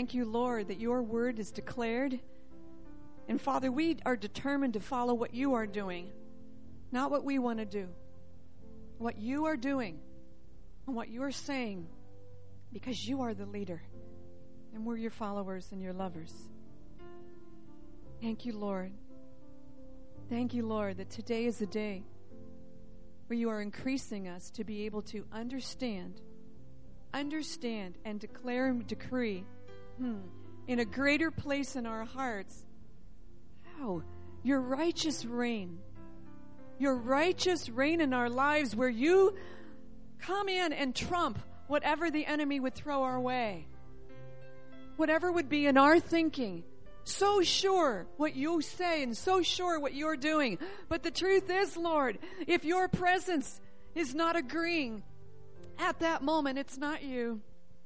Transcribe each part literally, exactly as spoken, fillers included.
thank you, Lord, that your word is declared. And Father, we are determined to follow what you are doing, not what we want to do. What you are doing and what you are saying, because you are the leader and we're your followers and your lovers. Thank you, Lord. Thank you, Lord, that today is a day where you are increasing us to be able to understand, understand and declare and decree hmm, in a greater place in our hearts how your righteous reign, your righteous reign in our lives, where you come in and trump whatever the enemy would throw our way. Whatever would be in our thinking. So sure what you say and so sure what you're doing. But the truth is, Lord, if your presence is not agreeing at that moment, it's not you.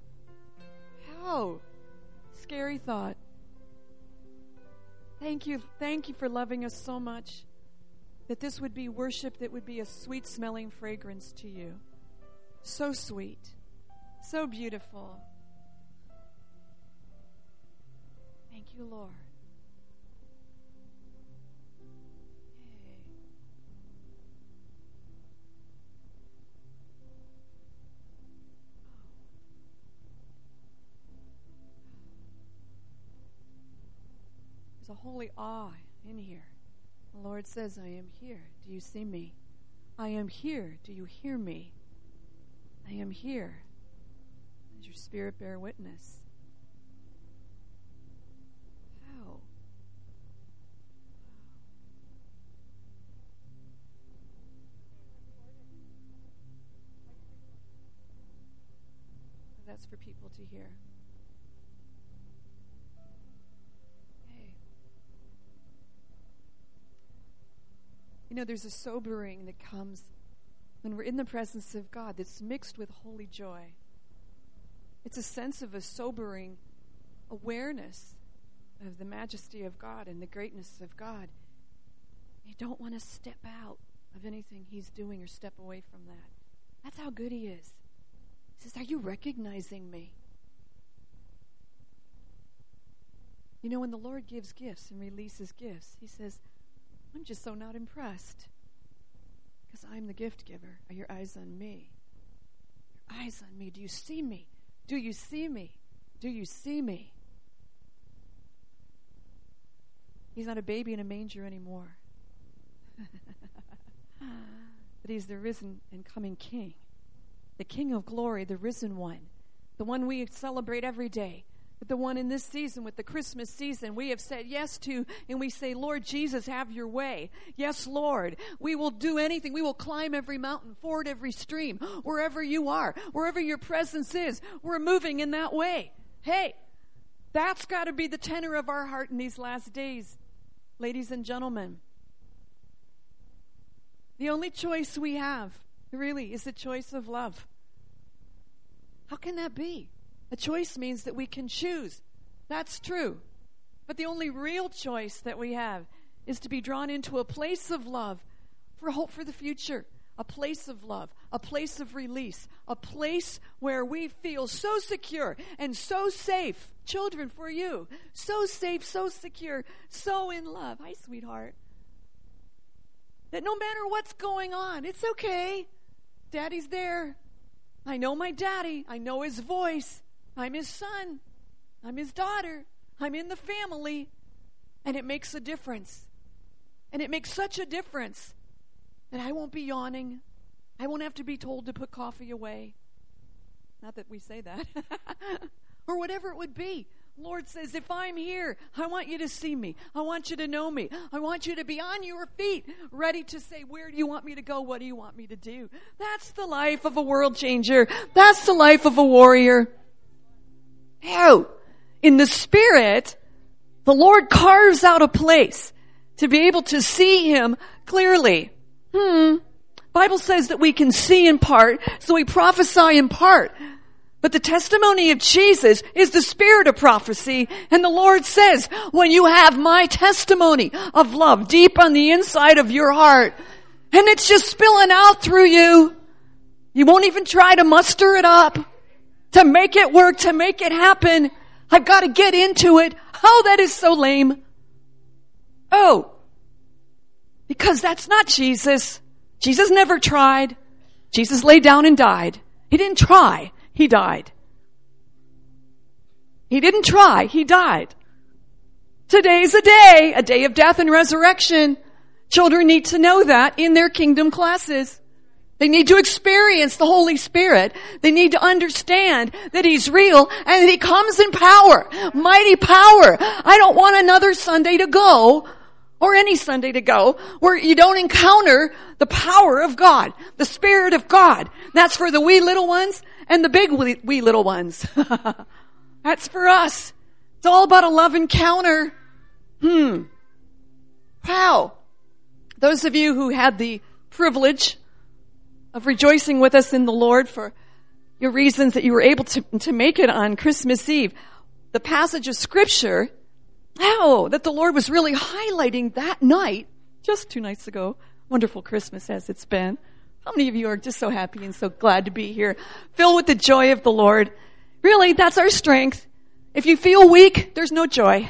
How? Scary thought. Thank you. Thank you for loving us so much that this would be worship that would be a sweet-smelling fragrance to you. So sweet. So beautiful. Thank you, Lord. Hey. There's a holy awe in here. The Lord says, I am here. Do you see me? I am here. Do you hear me? I am here. Does your spirit bear witness? How? That's for people to hear. You know, there's a sobering that comes when we're in the presence of God that's mixed with holy joy. It's a sense of a sobering awareness of the majesty of God and the greatness of God. You don't want to step out of anything He's doing or step away from that. That's how good He is. He says, are you recognizing me? You know, when the Lord gives gifts and releases gifts, He says, I'm just so not impressed because I'm the gift giver. Are your eyes on me? Your eyes on me. Do you see me? Do you see me? Do you see me? He's not a baby in a manger anymore. But He's the risen and coming King. The King of glory, the risen one. The one we celebrate every day. But the one in this season, with the Christmas season, we have said yes to, and we say, Lord Jesus, have your way. Yes, Lord, we will do anything. We will climb every mountain, ford every stream, wherever you are, wherever your presence is. We're moving in that way. Hey, that's got to be the tenor of our heart in these last days, ladies and gentlemen. The only choice we have, really, is the choice of love. How can that be? A choice means that we can choose. That's true. But the only real choice that we have is to be drawn into a place of love for hope for the future. A place of love, a place of release, a place where we feel so secure and so safe. Children, for you, so safe, so secure, so in love. Hi, sweetheart. That no matter what's going on, it's okay. Daddy's there. I know my daddy. I know his voice. I'm his son. I'm his daughter. I'm in the family. And it makes a difference. And it makes such a difference that I won't be yawning. I won't have to be told to put coffee away. Not that we say that. Or whatever it would be. Lord says, if I'm here, I want you to see me. I want you to know me. I want you to be on your feet, ready to say, where do you want me to go? What do you want me to do? That's the life of a world changer. That's the life of a warrior. Oh, in the Spirit, the Lord carves out a place to be able to see Him clearly. Hmm. Bible says that we can see in part, so we prophesy in part. But the testimony of Jesus is the spirit of prophecy. And the Lord says, when you have my testimony of love deep on the inside of your heart, and it's just spilling out through you, you won't even try to muster it up, to make it work, to make it happen. I've got to get into it. Oh, that is so lame. Oh, because that's not Jesus. Jesus never tried. Jesus laid down and died. He didn't try. He died. He didn't try. He died. Today's a day, a day of death and resurrection. Children need to know that in their kingdom classes. They need to experience the Holy Spirit. They need to understand that He's real and that He comes in power, mighty power. I don't want another Sunday to go, or any Sunday to go, where you don't encounter the power of God, the Spirit of God. That's for the wee little ones and the big wee, wee little ones. That's for us. It's all about a love encounter. Hmm. Wow. Those of you who had the privilege of rejoicing with us in the Lord for your reasons that you were able to, to make it on Christmas Eve, the passage of Scripture, oh, that the Lord was really highlighting that night, just two nights ago. Wonderful Christmas as it's been. How many of you are just so happy and so glad to be here, filled with the joy of the Lord? Really, that's our strength. If you feel weak, there's no joy.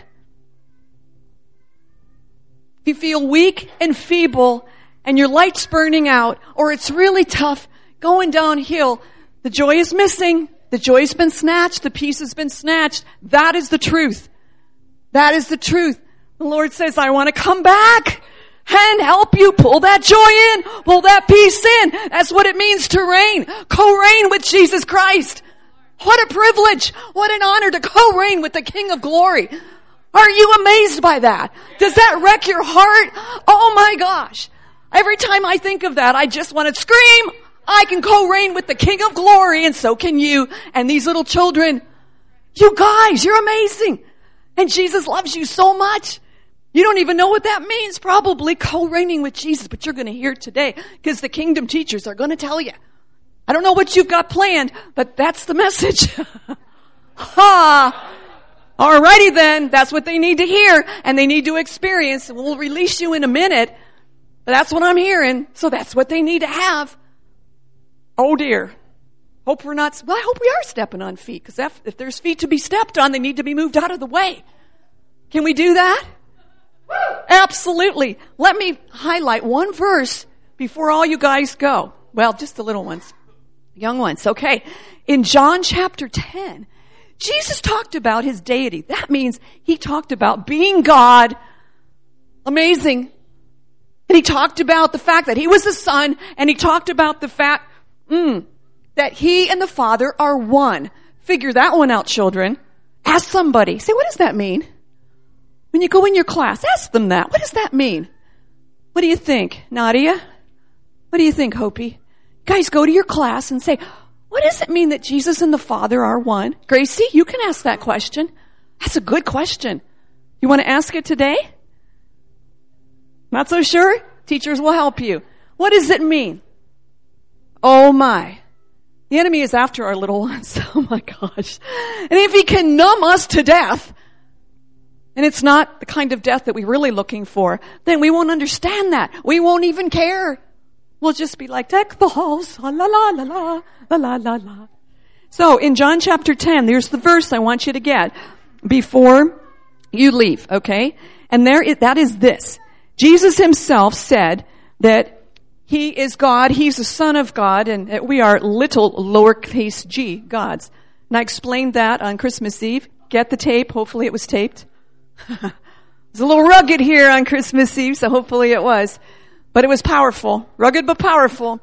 If you feel weak and feeble and your light's burning out, or it's really tough going downhill, the joy is missing. The joy's been snatched. The peace has been snatched. That is the truth. That is the truth. The Lord says, I want to come back and help you pull that joy in, pull that peace in. That's what it means to reign, co-reign with Jesus Christ. What a privilege. What an honor to co-reign with the King of Glory. Are you amazed by that? Does that wreck your heart? Oh my gosh. Every time I think of that, I just want to scream. I can co-reign with the King of Glory, and so can you. And these little children, you guys, you're amazing. And Jesus loves you so much. You don't even know what that means, probably, co-reigning with Jesus, but you're going to hear it today because the kingdom teachers are going to tell you. I don't know what you've got planned, but that's the message. Ha! Alrighty then, that's what they need to hear and they need to experience. And we'll release you in a minute, but that's what I'm hearing. So that's what they need to have. Oh dear. Hope we're not, well, I hope we are stepping on feet, because if, if there's feet to be stepped on, they need to be moved out of the way. Can we do that? Absolutely. Let me highlight one verse before all you guys go. Well, just the little ones. Young ones. Okay. In John chapter ten, Jesus talked about His deity. That means He talked about being God. Amazing. And He talked about the fact that He was the Son, and He talked about the fact mm, that He and the Father are one. Figure that one out, children. Ask somebody. Say, what does that mean? When you go in your class, ask them that. What does that mean? What do you think, Nadia? What do you think, Hopi? Guys, go to your class and say, what does it mean that Jesus and the Father are one? Gracie, you can ask that question. That's a good question. You want to ask it today? Not so sure? Teachers will help you. What does it mean? Oh my. The enemy is after our little ones. Oh my gosh. And if he can numb us to death, and it's not the kind of death that we're really looking for, then we won't understand that. We won't even care. We'll just be like, deck the halls, la la la la la, la la la la. So in John chapter ten, there's the verse I want you to get before you leave, okay? And there, it, that is this. Jesus Himself said that He is God, He's the Son of God, and we are little lowercase g gods. And I explained that on Christmas Eve. Get the tape. Hopefully it was taped. It's a little rugged here on Christmas Eve, so hopefully it was. But it was powerful. Rugged but powerful.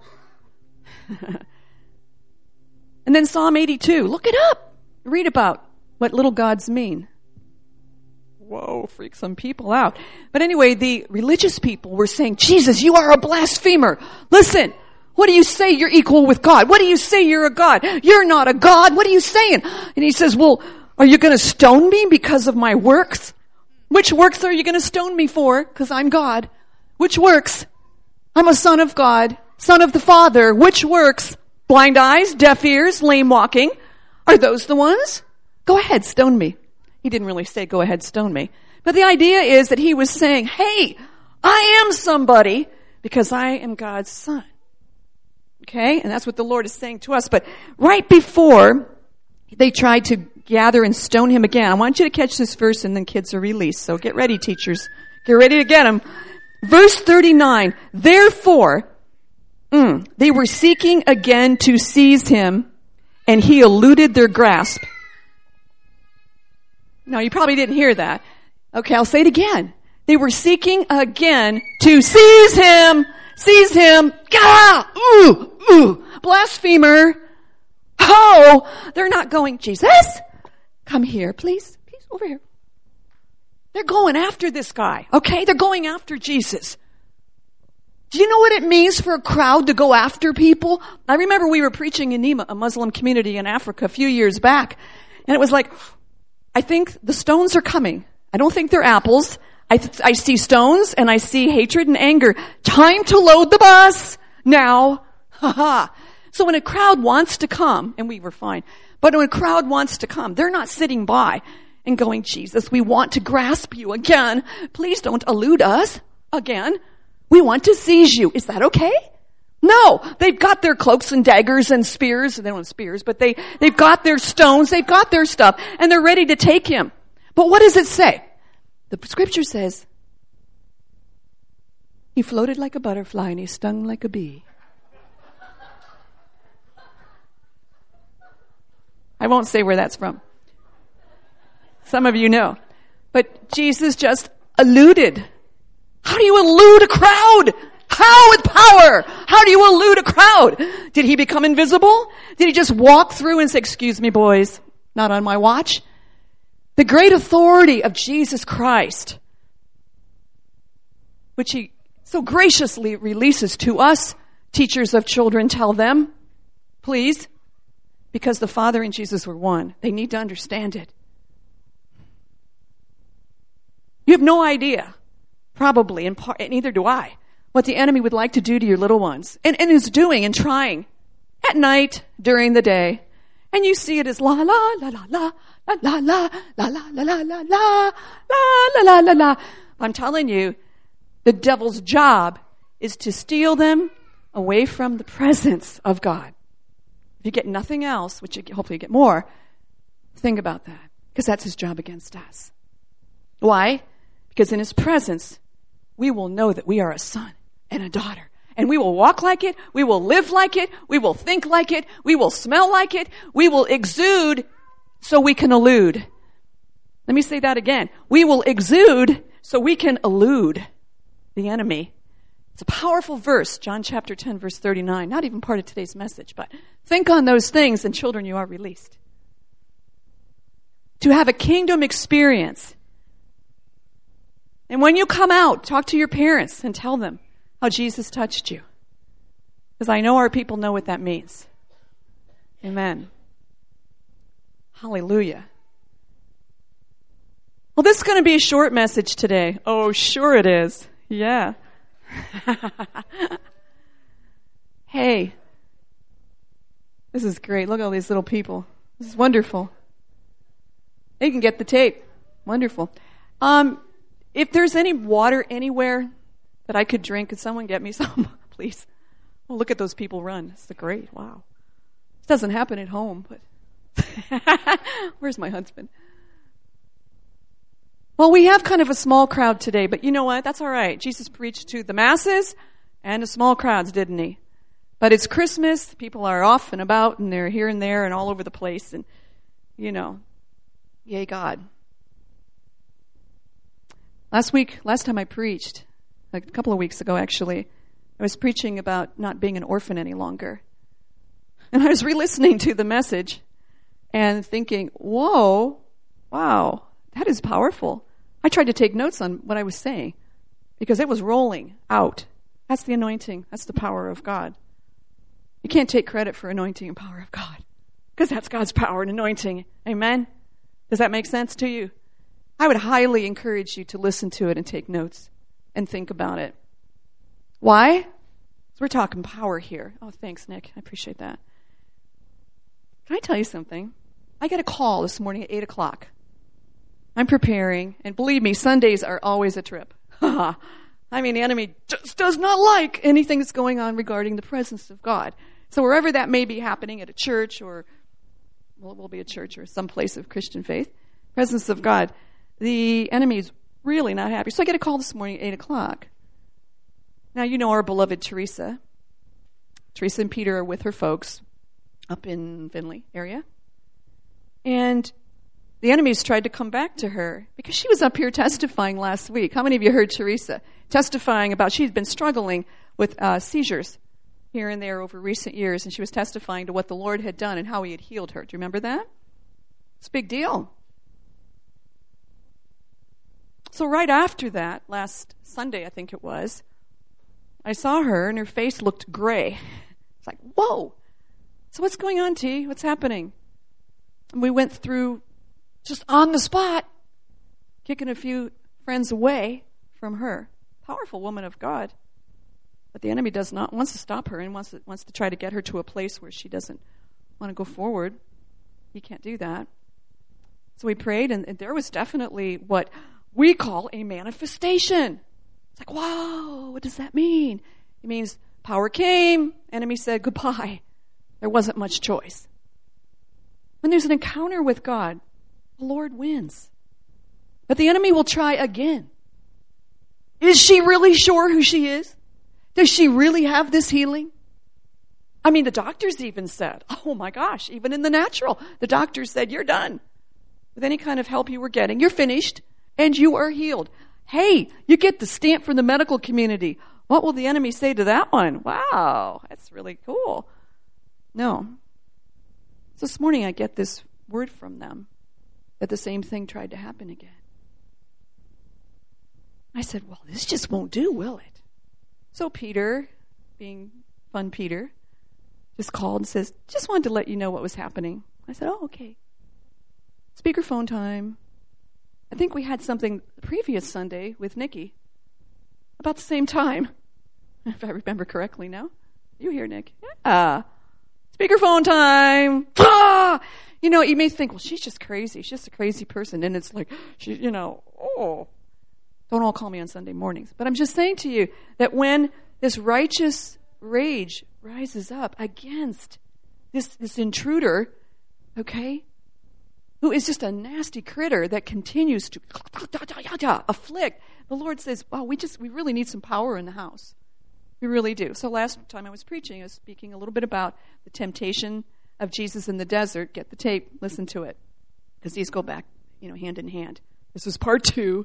And then Psalm eighty-two. Look it up. Read about what little gods mean. Whoa, freak some people out. But anyway, the religious people were saying, Jesus, you are a blasphemer. Listen, what do you say you're equal with God? What do you say you're a God? You're not a God. What are you saying? And he says, well, are you going to stone me because of my works? Which works are you going to stone me for? Because I'm God. Which works? I'm a son of God, son of the Father. Which works? Blind eyes, deaf ears, lame walking. Are those the ones? Go ahead, stone me. He didn't really say, go ahead, stone me. But the idea is that he was saying, hey, I am somebody because I am God's son. Okay? And that's what the Lord is saying to us. But right before they tried to gather and stone him again. I want you to catch this verse and then kids are released. So get ready, teachers. Get ready to get them. Verse thirty-nine, therefore, mm, they were seeking again to seize him, and he eluded their grasp. No, you probably didn't hear that. Okay, I'll say it again. They were seeking again to seize him. Seize him. Gah! Ooh! Ooh! Blasphemer. Oh! They're not going, Jesus, come here, please. Please, over here. They're going after this guy, okay? They're going after Jesus. Do you know what it means for a crowd to go after people? I remember we were preaching in Nima, a Muslim community in Africa, a few years back, and it was like, I think the stones are coming. I don't think they're apples. I, th- I see stones and I see hatred and anger. Time to load the bus now. Ha ha. So when a crowd wants to come, and we were fine, but when a crowd wants to come, they're not sitting by and going, Jesus, we want to grasp you again. Please don't elude us again. We want to seize you. Is that okay? No. They've got their cloaks and daggers and spears. They don't have spears, but they, they've got their stones. They've got their stuff, and they're ready to take him. But what does it say? The scripture says, he floated like a butterfly and he stung like a bee. I won't say where that's from. Some of you know. But Jesus just eluded. How do you elude a crowd? How with power? How do you elude a crowd? Did he become invisible? Did he just walk through and say, excuse me, boys, not on my watch? The great authority of Jesus Christ, which he so graciously releases to us, teachers of children, tell them, please, because the Father and Jesus were one. They need to understand it. You have no idea, probably, and, part, and neither do I, what the enemy would like to do to your little ones, and, and is doing and trying at night, during the day. And you see it as la la la la la la la la la la la la la la la la la la. I'm telling you, the devil's job is to steal them away from the presence of God. If you get nothing else, which you hopefully you get more, think about that, because that's his job against us. Why? Because in his presence, we will know that we are a son and a daughter. And we will walk like it. We will live like it. We will think like it. We will smell like it. We will exude so we can elude. Let me say that again. We will exude so we can elude the enemy. It's a powerful verse, John chapter ten, verse thirty-nine. Not even part of today's message, but think on those things and children, you are released. To have a kingdom experience. And when you come out, talk to your parents and tell them how Jesus touched you. Because I know our people know what that means. Amen. Hallelujah. Well, this is going to be a short message today. Oh, sure it is. Yeah. Hey. This is great. Look at all these little people. This is wonderful. They can get the tape. Wonderful. Um, if there's any water anywhere that I could drink, could someone get me some, please? Oh, look at those people run. It's great. Wow. This doesn't happen at home, but where's my husband? Well, we have kind of a small crowd today, but you know what? That's all right. Jesus preached to the masses and to small crowds, didn't he? But it's Christmas. People are off and about, and they're here and there and all over the place, and, you know, yay, God. Last week, last time I preached, a couple of weeks ago, actually, I was preaching about not being an orphan any longer. And I was re-listening to the message and thinking, whoa, wow, that is powerful. I tried to take notes on what I was saying because it was rolling out. That's the anointing. That's the power of God. You can't take credit for anointing and power of God because that's God's power and anointing. Amen? Does that make sense to you? I would highly encourage you to listen to it and take notes and think about it. Why? Because we're talking power here. Oh, thanks, Nick. I appreciate that. Can I tell you something? I got a call this morning at eight o'clock. I'm preparing, and believe me, Sundays are always a trip. I mean, the enemy just does not like anything that's going on regarding the presence of God. So wherever that may be happening, at a church or well, it will be a church or some place of Christian faith, presence of God, the enemy's really not happy. So I get a call this morning at eight o'clock. Now, you know our beloved Teresa. Teresa and Peter are with her folks up in Finley area. And the enemy's tried to come back to her because she was up here testifying last week. How many of you heard Teresa testifying about she'd been struggling with uh, seizures here and there over recent years, and she was testifying to what the Lord had done and how he had healed her. Do you remember that? It's a big deal. So right after that, last Sunday I think it was, I saw her and her face looked gray. It's like, whoa. So what's going on, T? What's happening? And we went through just on the spot, kicking a few friends away from her. Powerful woman of God. But the enemy does not wants to stop her and wants to, wants to try to get her to a place where she doesn't want to go forward. He can't do that. So we prayed, and, and there was definitely what we call a manifestation. It's like, whoa, what does that mean? It means power came, enemy said goodbye. There wasn't much choice. When there's an encounter with God, the Lord wins. But the enemy will try again. Is she really sure who she is? Does she really have this healing? I mean, the doctors even said, oh my gosh, even in the natural, the doctors said, you're done. With any kind of help you were getting, you're finished and you are healed. Hey, you get the stamp from the medical community. What will the enemy say to that one? Wow, that's really cool. No. So this morning I get this word from them that the same thing tried to happen again. I said, well, this just won't do, will it? So Peter, being fun Peter, just called and says, just wanted to let you know what was happening. I said, oh, okay. Speakerphone time. I think we had something the previous Sunday with Nikki about the same time, if I remember correctly now. You here, Nick? Yeah. Speakerphone time. Ah! You know, you may think, well, she's just crazy. She's just a crazy person. And it's like, she, you know, oh. Don't all call me on Sunday mornings. But I'm just saying to you that when this righteous rage rises up against this, this intruder, okay, who is just a nasty critter that continues to afflict, the Lord says, wow, we just, we really need some power in the house. We really do. So last time I was preaching, I was speaking a little bit about the temptation of Jesus in the desert. Get the tape, listen to it, because these go back, you know, hand in hand. This is part two.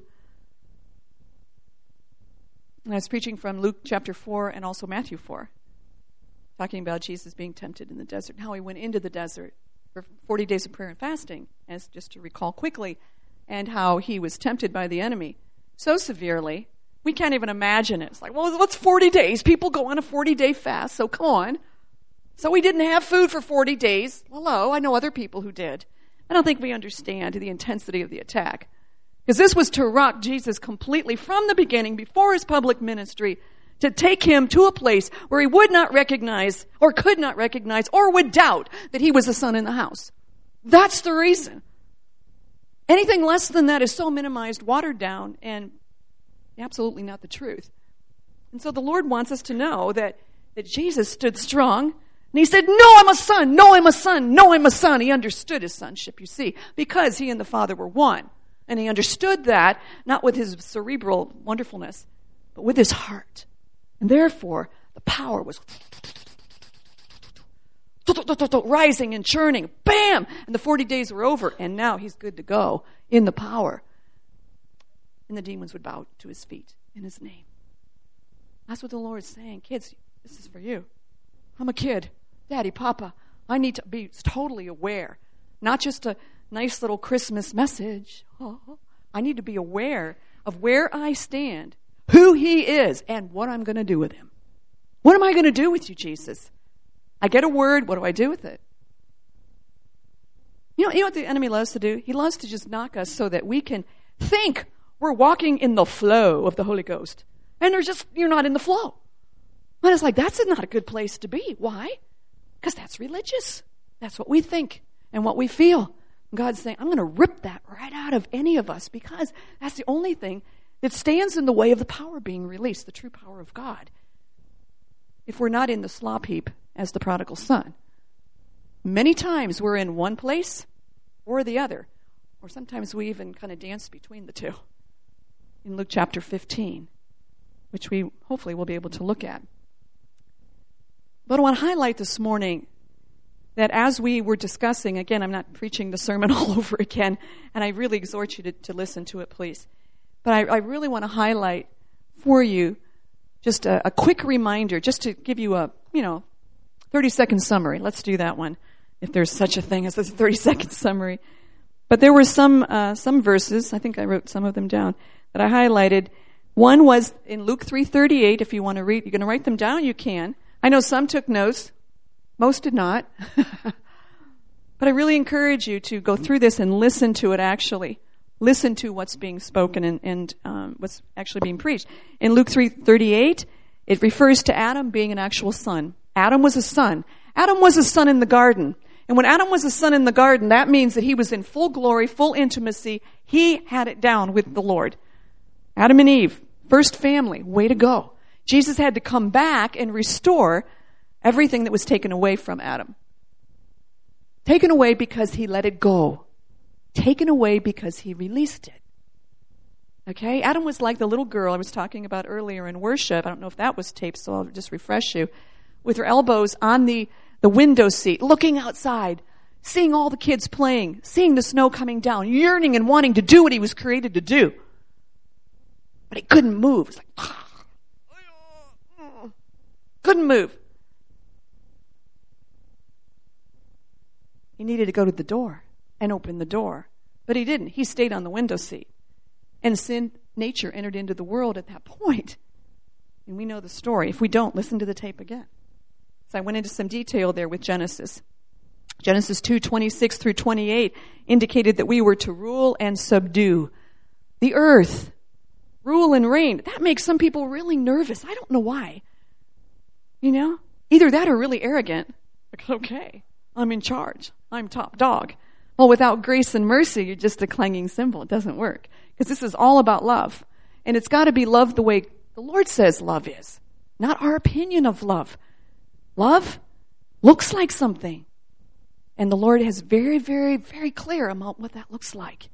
And I was preaching from Luke chapter four and also Matthew four, talking about Jesus being tempted in the desert and how he went into the desert for forty days of prayer and fasting, as just to recall quickly, and how he was tempted by the enemy so severely, we can't even imagine it. It's like, well, what's forty days? People go on a forty-day fast, so come on. So he didn't have food for forty days. Hello, I know other people who did. I don't think we understand the intensity of the attack. Because this was to rock Jesus completely from the beginning, before his public ministry, to take him to a place where he would not recognize, or could not recognize, or would doubt that he was the son in the house. That's the reason. Anything less than that is so minimized, watered down, and absolutely not the truth. And so the Lord wants us to know that, that Jesus stood strong, and he said, no, I'm a son, no, I'm a son, no, I'm a son. He understood his sonship, you see, because he and the Father were one. And he understood that, not with his cerebral wonderfulness, but with his heart. And therefore, the power was rising and churning. Bam! And the forty days were over, and now he's good to go in the power. And the demons would bow to his feet in his name. That's what the Lord's saying. Kids, this is for you. I'm a kid. Daddy, Papa, I need to be totally aware. Not just a nice little Christmas message. Oh, I need to be aware of where I stand, who he is, and what I'm going to do with him. What am I going to do with you, Jesus? I get a word. What do I do with it? You know, you know what the enemy loves to do? He loves to just knock us so that we can think we're walking in the flow of the Holy Ghost. And there's just, you're not in the flow. And it's like, that's not a good place to be. Why? Because that's religious. That's what we think and what we feel. God's saying, I'm going to rip that right out of any of us, because that's the only thing that stands in the way of the power being released, the true power of God. If we're not in the slop heap as the prodigal son. many times we're in one place or the other. Or sometimes we even kind of dance between the two. In Luke chapter fifteen, which we hopefully will be able to look at. But I want to highlight this morning that as we were discussing, again, I'm not preaching the sermon all over again, and I really exhort you to, to listen to it, please. But I, I really want to highlight for you just a, a quick reminder, just to give you a, you know, thirty-second summary. Let's do that one, if there's such a thing as a thirty-second summary. But there were some uh, some verses, I think I wrote some of them down, that I highlighted. One was in Luke three thirty-eight. If you want to read, you're going to write them down, you can. I know some took notes. Most did not. But I really encourage you to go through this and listen to it actually. Listen to what's being spoken and, and um, what's actually being preached. In Luke three thirty-eight, it refers to Adam being an actual son. Adam was a son. Adam was a son in the garden. And when Adam was a son in the garden, that means that he was in full glory, full intimacy. He had it down with the Lord. Adam and Eve, first family, way to go. Jesus had to come back and restore everything that was taken away from Adam. Taken away because he let it go. Taken away because he released it. Okay? Adam was like the little girl I was talking about earlier in worship. I don't know if that was taped, so I'll just refresh you. With her elbows on the, the window seat, looking outside, seeing all the kids playing, seeing the snow coming down, yearning and wanting to do what he was created to do. But he couldn't move. It's like, couldn't move. He needed to go to the door and open the door. But he didn't. He stayed on the window seat. And sin, nature entered into the world at that point. And we know the story. If we don't, listen to the tape again. So I went into some detail there with Genesis. Genesis two twenty-six through twenty-eight indicated that we were to rule and subdue the earth. Rule and reign. That makes some people really nervous. I don't know why. You know? Either that or really arrogant. Like, okay, I'm in charge. I'm top dog. Well, without grace and mercy, you're just a clanging cymbal. It doesn't work. Because this is all about love. And it's got to be love the way the Lord says love is. Not our opinion of love. Love looks like something. And the Lord is very, very, very clear about what that looks like.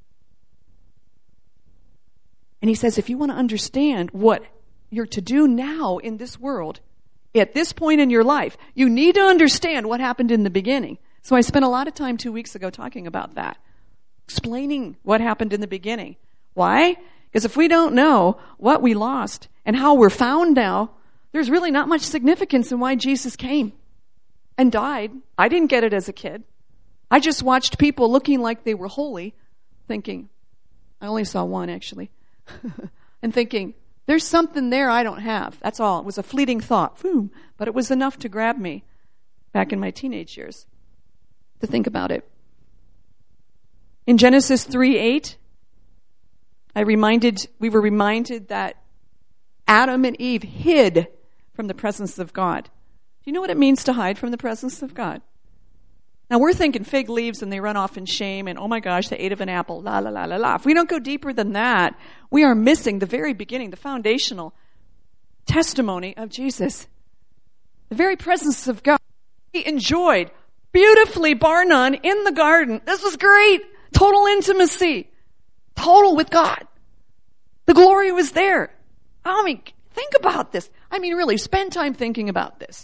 And he says, if you want to understand what you're to do now in this world, at this point in your life, you need to understand what happened in the beginning. So I spent a lot of time two weeks ago talking about that, explaining what happened in the beginning. Why? Because if we don't know what we lost and how we're found now, there's really not much significance in why Jesus came and died. I didn't get it as a kid. I just watched people looking like they were holy, thinking, I only saw one actually, and thinking, there's something there I don't have. That's all. It was a fleeting thought. Boom. But it was enough to grab me back in my teenage years to think about it. In Genesis three eight, I reminded, we were reminded that Adam and Eve hid from the presence of God. Do you know what it means to hide from the presence of God? Now we're thinking fig leaves and they run off in shame and oh my gosh, they ate of an apple, la la la la la. If we don't go deeper than that, we are missing the very beginning, the foundational testimony of Jesus. The very presence of God. He enjoyed beautifully, bar none, in the garden. This was great. Total intimacy. Total with God. The glory was there. I mean, think about this. I mean, really, spend time thinking about this.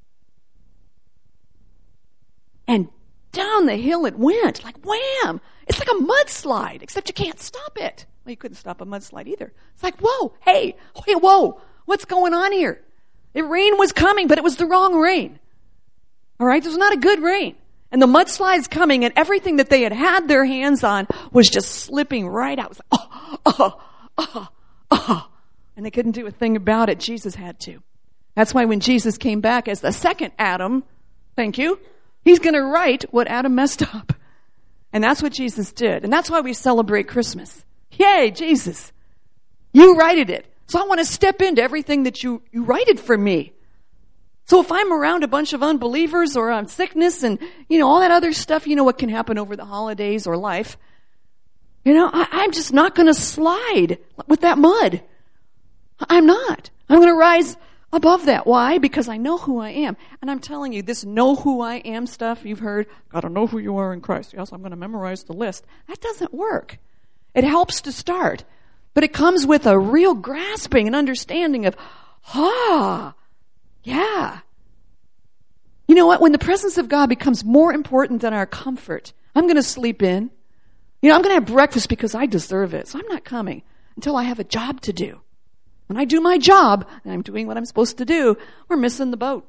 And down the hill it went, like wham! It's like a mudslide, except you can't stop it. Well, you couldn't stop a mudslide either. It's like, whoa, hey, hey, whoa, what's going on here? The rain was coming, but it was the wrong rain. All right, this was not a good rain. And the mudslide's coming, and everything that they had had their hands on was just slipping right out. It was like, oh, oh, oh, oh. And they couldn't do a thing about it. Jesus had to. That's why when Jesus came back as the second Adam, thank you, he's going to right what Adam messed up. And that's what Jesus did. And that's why we celebrate Christmas. Yay, Jesus. You righted it. So I want to step into everything that you, you righted for me. So if I'm around a bunch of unbelievers or on sickness and, you know, all that other stuff, you know what can happen over the holidays or life. You know, I, I'm just not going to slide with that mud. I'm not. I'm going to rise above that. Why? Because I know who I am. And I'm telling you, this know who I am stuff you've heard, gotta know who you are in Christ. Yes, I'm going to memorize the list. That doesn't work. It helps to start. But it comes with a real grasping and understanding of, ah, yeah. You know what? When the presence of God becomes more important than our comfort, I'm going to sleep in. You know, I'm going to have breakfast because I deserve it. So I'm not coming until I have a job to do. When I do my job, and I'm doing what I'm supposed to do, we're missing the boat.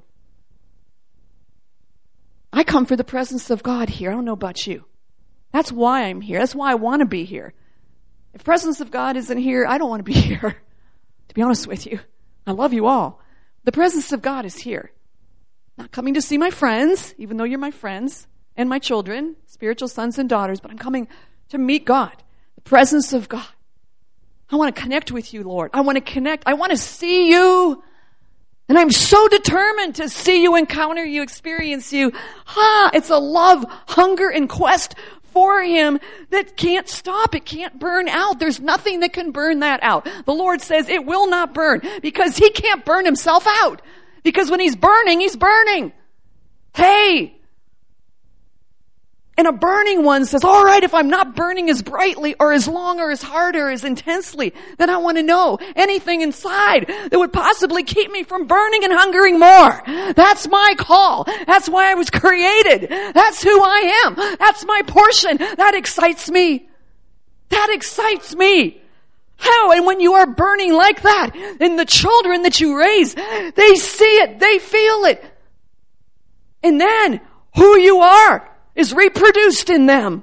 I come for the presence of God here. I don't know about you. That's why I'm here. That's why I want to be here. If the presence of God isn't here, I don't want to be here. To be honest with you. I love you all. The presence of God is here. Not coming to see my friends, even though you're my friends, and my children, spiritual sons and daughters, but I'm coming to meet God. The presence of God. I want to connect with you, Lord. I want to connect. I want to see you. And I'm so determined to see you, encounter you, experience you. Ha! It's a love, hunger, and quest for Him that can't stop. It can't burn out. There's nothing that can burn that out. The Lord says it will not burn because He can't burn Himself out. Because when He's burning, He's burning. Hey! And a burning one says, all right, if I'm not burning as brightly or as long or as hard or as intensely, then I want to know anything inside that would possibly keep me from burning and hungering more. That's my call. That's why I was created. That's who I am. That's my portion. That excites me. That excites me. How? And when you are burning like that, and the children that you raise, they see it, they feel it. And then who you are is reproduced in them.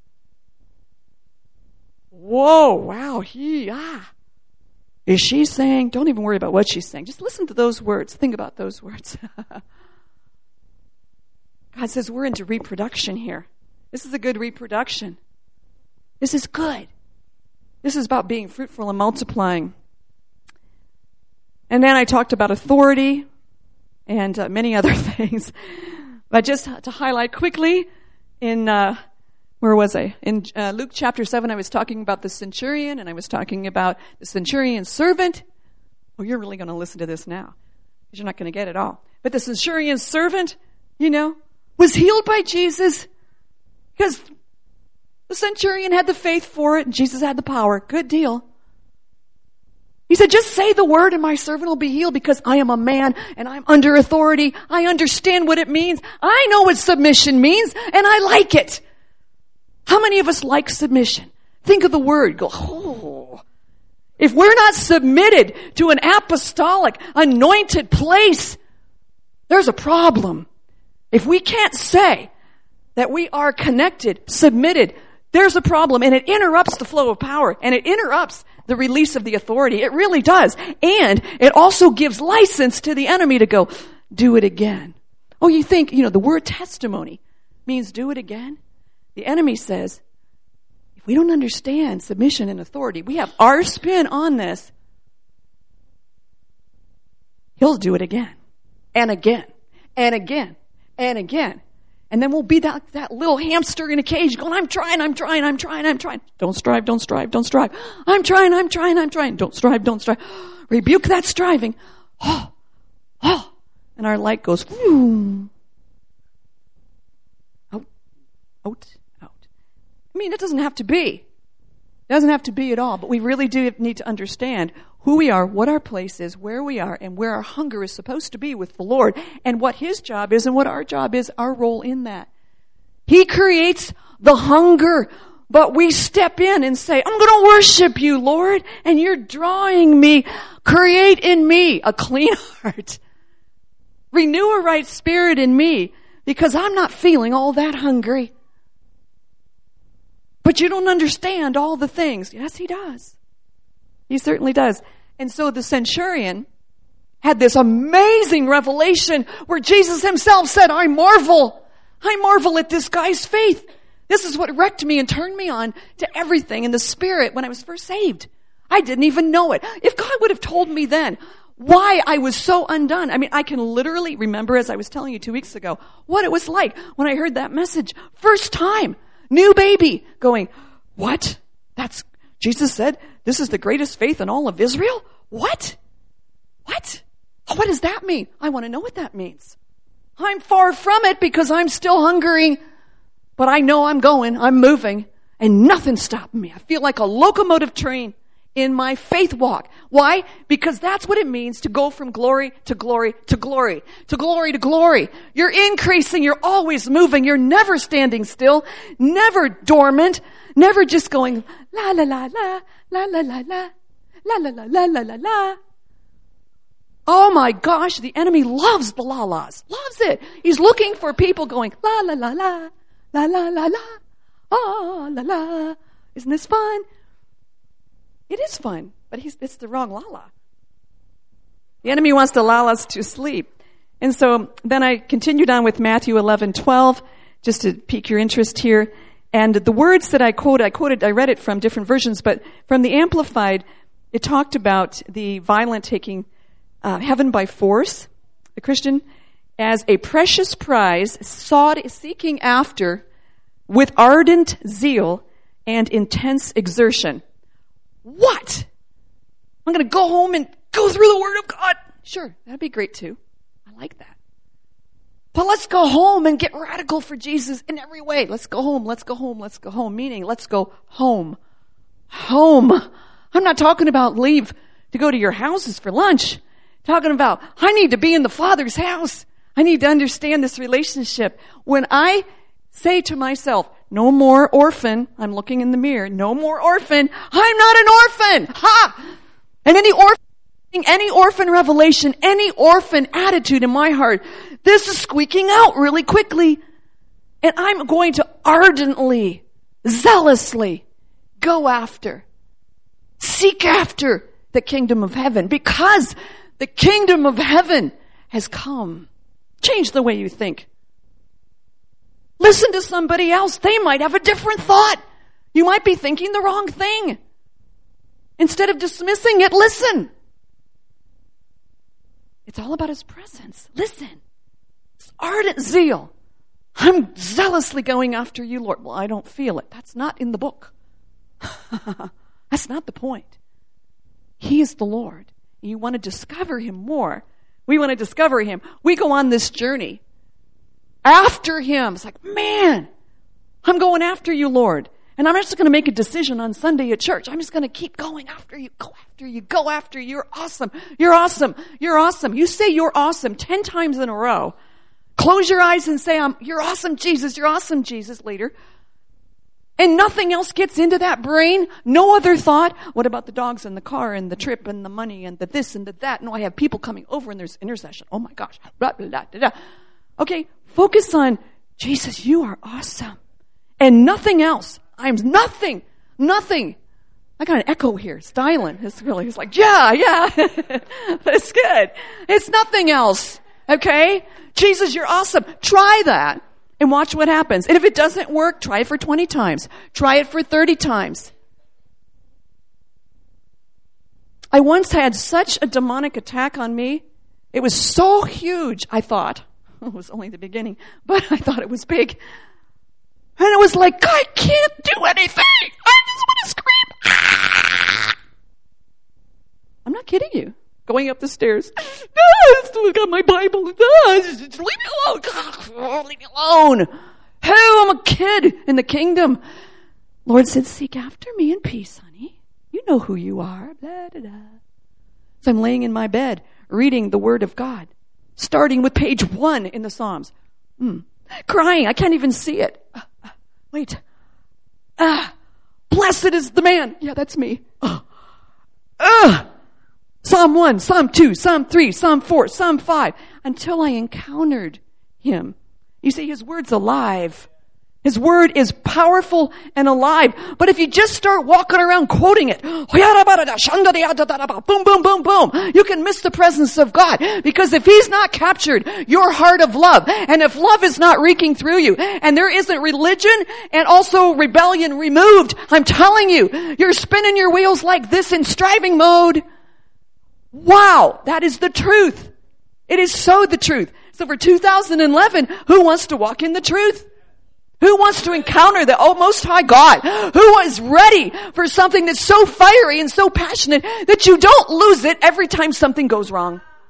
Whoa, wow, he, ah. Is she saying, don't even worry about what she's saying. Just listen to those words. Think about those words. God says we're into reproduction here. This is a good reproduction. This is good. This is about being fruitful and multiplying. And then I talked about authority and uh, many other things. But just to highlight quickly, in, uh, where was I? In uh, Luke chapter seven, I was talking about the centurion, and I was talking about the centurion's servant. Oh, you're really going to listen to this now, because you're not going to get it all. But the centurion's servant, you know, was healed by Jesus, because the centurion had the faith for it, and Jesus had the power. Good deal. He said, just say the word and my servant will be healed because I am a man and I'm under authority. I understand what it means. I know what submission means and I like it. How many of us like submission? Think of the word. Go, oh. If we're not submitted to an apostolic, anointed place, there's a problem. If we can't say that we are connected, submitted, there's a problem, and it interrupts the flow of power, and it interrupts the release of the authority. It really does. And it also gives license to the enemy to go, do it again. Oh, you think, you know, the word testimony means do it again? The enemy says, if we don't understand submission and authority, we have our spin on this, he'll do it again, and again, and again, and again. And then we'll be that, that little hamster in a cage going, I'm trying, I'm trying, I'm trying, I'm trying. Don't strive, don't strive, don't strive. I'm trying, I'm trying, I'm trying. Don't strive, don't strive. Rebuke that striving. Oh, oh. And our light goes, whoo. Out, out, out. I mean, it doesn't have to be. It doesn't have to be at all. But we really do need to understand who we are, what our place is, where we are, and where our hunger is supposed to be with the Lord, and what His job is and what our job is, our role in that. He creates the hunger, but we step in and say, I'm going to worship you, Lord, and you're drawing me. Create in me a clean heart. Renew a right spirit in me, because I'm not feeling all that hungry. But you don't understand all the things. Yes, He does. He certainly does. And so the centurion had this amazing revelation where Jesus Himself said, I marvel. I marvel at this guy's faith. This is what wrecked me and turned me on to everything in the Spirit when I was first saved. I didn't even know it. If God would have told me then why I was so undone, I mean, I can literally remember, as I was telling you two weeks ago, what it was like when I heard that message. First time, new baby, going, what? That's, Jesus said, this is the greatest faith in all of Israel? What? What? What does that mean? I want to know what that means. I'm far from it because I'm still hungry, but I know I'm going, I'm moving, and nothing's stopping me. I feel like a locomotive train in my faith walk. Why? Because that's what it means to go from glory to glory to glory, to glory to glory. You're increasing, you're always moving, you're never standing still, never dormant, never just going la la la la, la la la la, la la la la la la la. Oh my gosh, the enemy loves the la-las, loves it. He's looking for people going la la la la, la la la la, oh la la. Isn't this fun? It is fun, but he's, it's the wrong la-la. The enemy wants to lull us to sleep. And so then I continued on with Matthew eleven twelve, just to pique your interest here. And the words that I quoted, I quoted, I read it from different versions, but from the Amplified, it talked about the violent taking uh, heaven by force, the Christian, as a precious prize sought, seeking after with ardent zeal and intense exertion. What? I'm going to go home and go through the Word of God. Sure, that'd be great too. I like that. But let's go home and get radical for Jesus in every way. Let's go home, let's go home, let's go home. Meaning, let's go home. Home. I'm not talking about leave to go to your houses for lunch. I'm talking about, I need to be in the Father's house. I need to understand this relationship. When I say to myself, no more orphan, I'm looking in the mirror, no more orphan, I'm not an orphan. Ha! And any orphan, any orphan revelation, any orphan attitude in my heart, this is squeaking out really quickly. And I'm going to ardently, zealously go after, seek after the kingdom of heaven, because the kingdom of heaven has come. Change the way you think. Listen to somebody else. They might have a different thought. You might be thinking the wrong thing. Instead of dismissing it, listen. It's all about His presence. Listen. It's ardent zeal. I'm zealously going after you, Lord. Well, I don't feel it. That's not in the book. That's not the point. He is the Lord. You want to discover Him more. We want to discover Him. We go on this journey after Him. It's like, man, I'm going after you, Lord. And I'm just going to make a decision on Sunday at church. I'm just going to keep going after you, go after you, go after you. You're awesome. You're awesome. You're awesome. You say you're awesome ten times in a row. Close your eyes and say, I'm, you're awesome, Jesus. You're awesome, Jesus, later. And nothing else gets into that brain. No other thought. What about the dogs and the car and the trip and the money and the this and the that? No, I have people coming over and there's intercession. Oh my gosh. Blah, blah, blah, blah. Okay, focus on, Jesus, you are awesome. And nothing else. I'm nothing, nothing. I got an echo here. Styling. It's really, it's like, yeah, yeah. It's good. It's nothing else. Okay? Jesus, you're awesome. Try that. And watch what happens. And if it doesn't work, try it for twenty times. Try it for thirty times. I once had such a demonic attack on me. It was so huge, I thought. It was only the beginning, but I thought it was big. And it was like, I can't do anything. I just want to scream. Ah! I'm not kidding you. Going up the stairs. No, I still got my Bible. No, just leave me alone. God, leave me alone. Hey, I'm a kid in the kingdom. Lord said, seek after me in peace, honey. You know who you are. Blah, da, da. So I'm laying in my bed, reading the Word of God, starting with page one in the Psalms. Mm. Crying. I can't even see it. Uh, uh, wait. Ah, blessed is the man. Yeah, that's me. Uh, uh. Psalm one, Psalm two, Psalm three, Psalm four, Psalm five, until I encountered Him. You see, His Word's alive. His Word is powerful and alive. But if you just start walking around quoting it, boom, boom, boom, boom, you can miss the presence of God. Because if He's not captured your heart of love, and if love is not reeking through you, and there isn't religion and also rebellion removed, I'm telling you, you're spinning your wheels like this in striving mode. Wow, that is the truth. It is so the truth. So for two thousand eleven, who wants to walk in the truth? Who wants to encounter the oh, Most High God? Who is ready for something that's so fiery and so passionate that you don't lose it every time something goes wrong?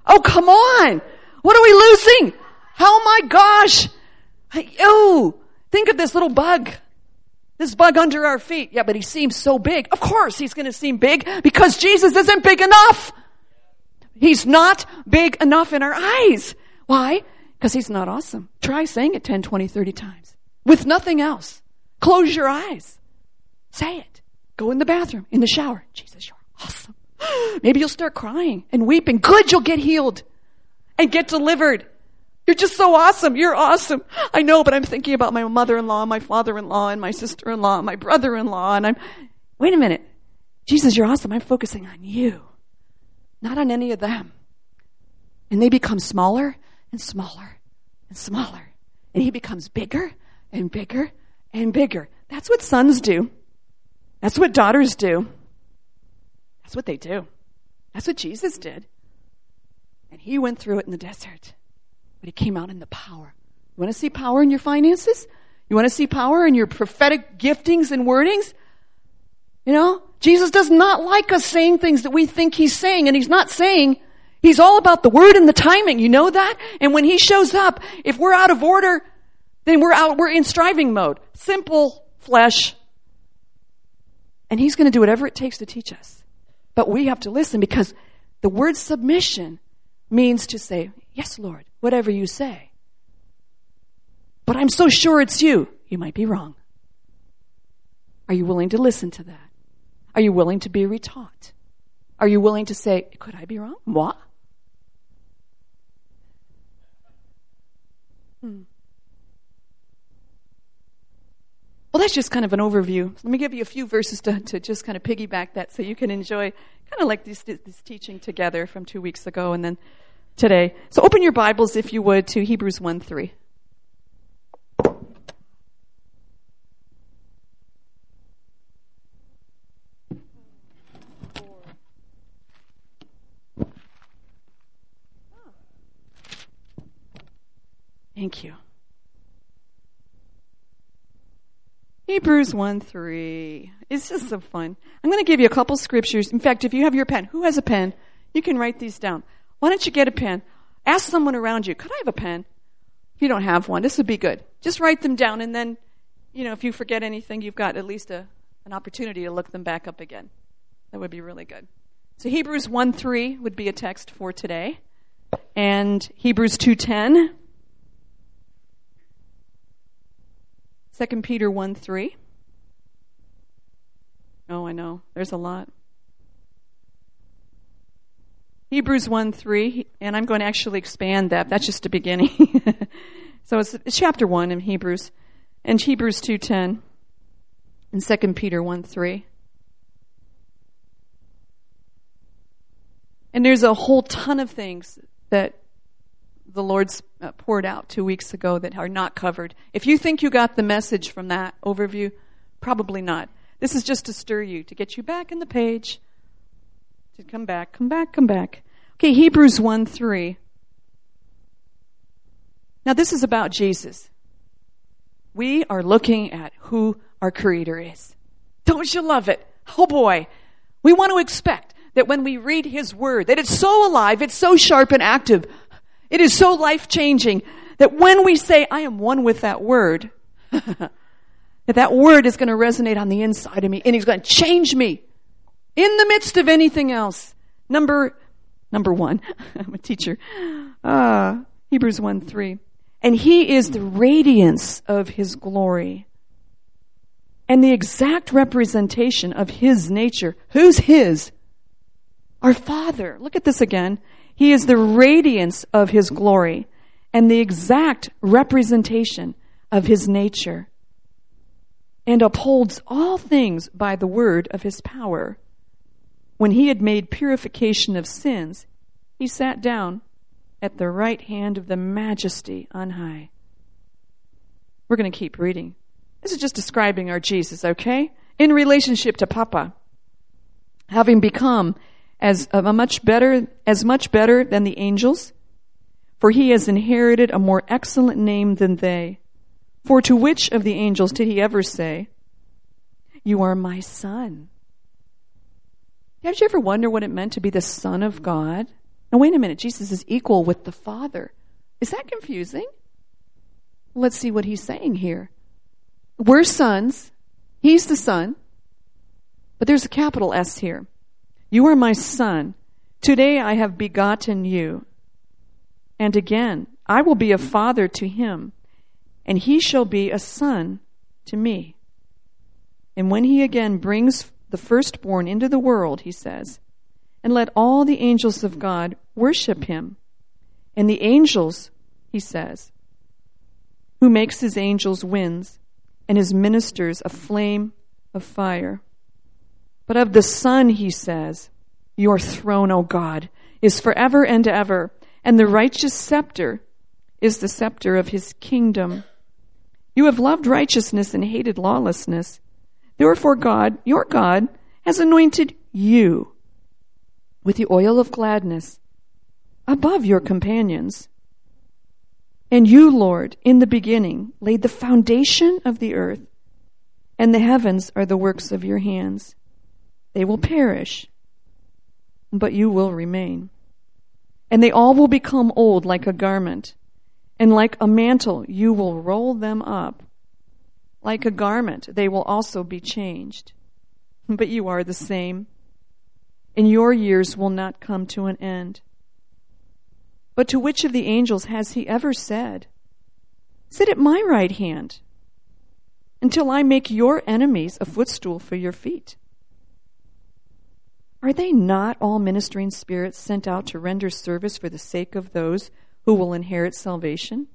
Oh, come on. What are we losing? Oh my gosh. Oh, think of this little bug. This bug under our feet. Yeah, but he seems so big. Of course he's going to seem big because Jesus isn't big enough. He's not big enough in our eyes. Why? Because he's not awesome. Try saying it ten, twenty, thirty times with nothing else. Close your eyes. Say it. Go in the bathroom, in the shower. Jesus, you're awesome. Maybe you'll start crying and weeping. Good, you'll get healed and get delivered. You're just so awesome. You're awesome. I know, but I'm thinking about my mother-in-law, my father-in-law, and my sister-in-law, and my brother-in-law, and I'm, wait a minute. Jesus, you're awesome. I'm focusing on you, not on any of them. And they become smaller and smaller and smaller. And he becomes bigger and bigger and bigger. That's what sons do. That's what daughters do. That's what they do. That's what Jesus did. And he went through it in the desert. But he came out in the power. You want to see power in your finances? You want to see power in your prophetic giftings and wordings? You know, Jesus does not like us saying things that we think he's saying, and he's not saying. He's all about the word and the timing. You know that? And when he shows up, if we're out of order, then we're out, we're in striving mode. Simple flesh. And he's going to do whatever it takes to teach us. But we have to listen, because the word submission means to say, yes, Lord, whatever you say. But I'm so sure it's you. You might be wrong. Are you willing to listen to that? Are you willing to be retaught? Are you willing to say, could I be wrong? What? Hmm. Well, that's just kind of an overview. Let me give you a few verses to, to just kind of piggyback that so you can enjoy kind of like this, this teaching together from two weeks ago and then today. So open your Bibles, if you would, to Hebrews one three. Thank you. Hebrews one three. It's just so fun. I'm going to give you a couple scriptures. In fact, if you have your pen, who has a pen? You can write these down. Why don't you get a pen? Ask someone around you, could I have a pen? If you don't have one, this would be good. Just write them down, and then, you know, if you forget anything, you've got at least a, an opportunity to look them back up again. That would be really good. So Hebrews one three would be a text for today. And Hebrews two ten. Second Peter one three. Oh, I know. There's a lot. Hebrews one three, and I'm going to actually expand that. That's just the beginning. So it's, it's chapter one in Hebrews, and Hebrews two ten, and Second Peter one three. And there's a whole ton of things that the Lord's uh, poured out two weeks ago that are not covered. If you think you got the message from that overview, probably not. This is just to stir you, to get you back in the page, to come back, come back, come back. Okay, Hebrews one three. Now this is about Jesus. We are looking at who our Creator is. Don't you love it? Oh boy. We want to expect that when we read His Word, that it's so alive, it's so sharp and active, it is so life-changing, that when we say, I am one with that Word, that that Word is going to resonate on the inside of me, and He's going to change me in the midst of anything else. Number, number one, I'm a teacher, uh, Hebrews one three. And He is the radiance of His glory and the exact representation of His nature. Who's His? Our Father. Look at this again. He is the radiance of His glory and the exact representation of His nature, and upholds all things by the word of His power. When He had made purification of sins, He sat down at the right hand of the Majesty on high. We're going to keep reading. This is just describing our Jesus, okay? In relationship to Papa, having become as a much better, as much better than the angels, for He has inherited a more excellent name than they. For to which of the angels did He ever say, "You are my son"? Did you ever wonder what it meant to be the Son of God? Now wait a minute, Jesus is equal with the Father. Is that confusing? Let's see what he's saying here. We're sons. He's the Son. But there's a capital S here. You are my Son. Today I have begotten you. And again, I will be a father to him, and he shall be a son to me. And when he again brings the firstborn into the world, he says, and let all the angels of God worship him. And the angels, he says, who makes his angels winds and his ministers a flame of fire. But of the Son, he says, your throne, O God, is forever and ever, and the righteous scepter is the scepter of his kingdom. You have loved righteousness and hated lawlessness. Therefore God, your God, has anointed you with the oil of gladness above your companions. And you, Lord, in the beginning laid the foundation of the earth, and the heavens are the works of your hands. They will perish, but you will remain. And they all will become old like a garment, and like a mantle you will roll them up. Like a garment they will also be changed. But you are the same, and your years will not come to an end. But to which of the angels has he ever said, sit at my right hand, until I make your enemies a footstool for your feet? Are they not all ministering spirits sent out to render service for the sake of those who will inherit salvation?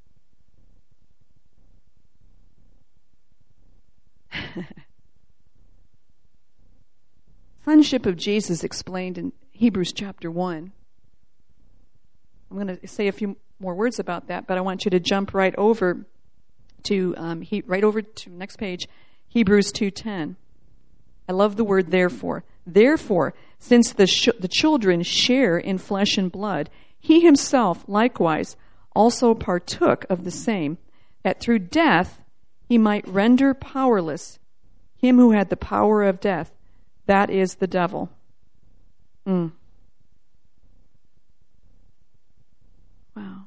Sonship of Jesus explained in Hebrews chapter one. I'm going to say a few more words about that, but I want you to jump right over to um, he, right over to next page, Hebrews two ten. I love the word therefore. Therefore, since the sh- the children share in flesh and blood, he himself likewise also partook of the same, that through death he might render powerless him who had the power of death, that is the devil. Mm. Wow.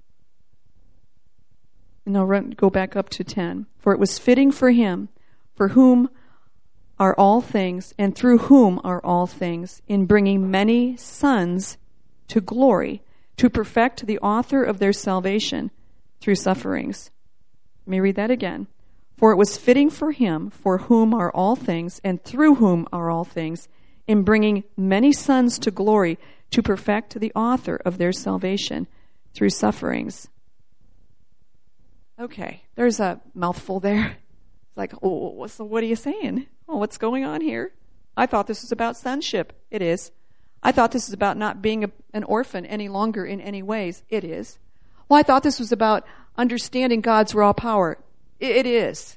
And now run, go back up to ten. For it was fitting for him, for whom are all things, and through whom are all things, in bringing many sons to glory, to perfect the author of their salvation through sufferings. Let me read that again. For it was fitting for him, for whom are all things, and through whom are all things, in bringing many sons to glory, to perfect the author of their salvation through sufferings. Okay, there's a mouthful there. It's like, oh, so what are you saying? Oh, what's going on here? I thought this was about sonship. It is. I thought this was about not being a, an orphan any longer in any ways. It is. Well, I thought this was about understanding God's raw power. It, it is.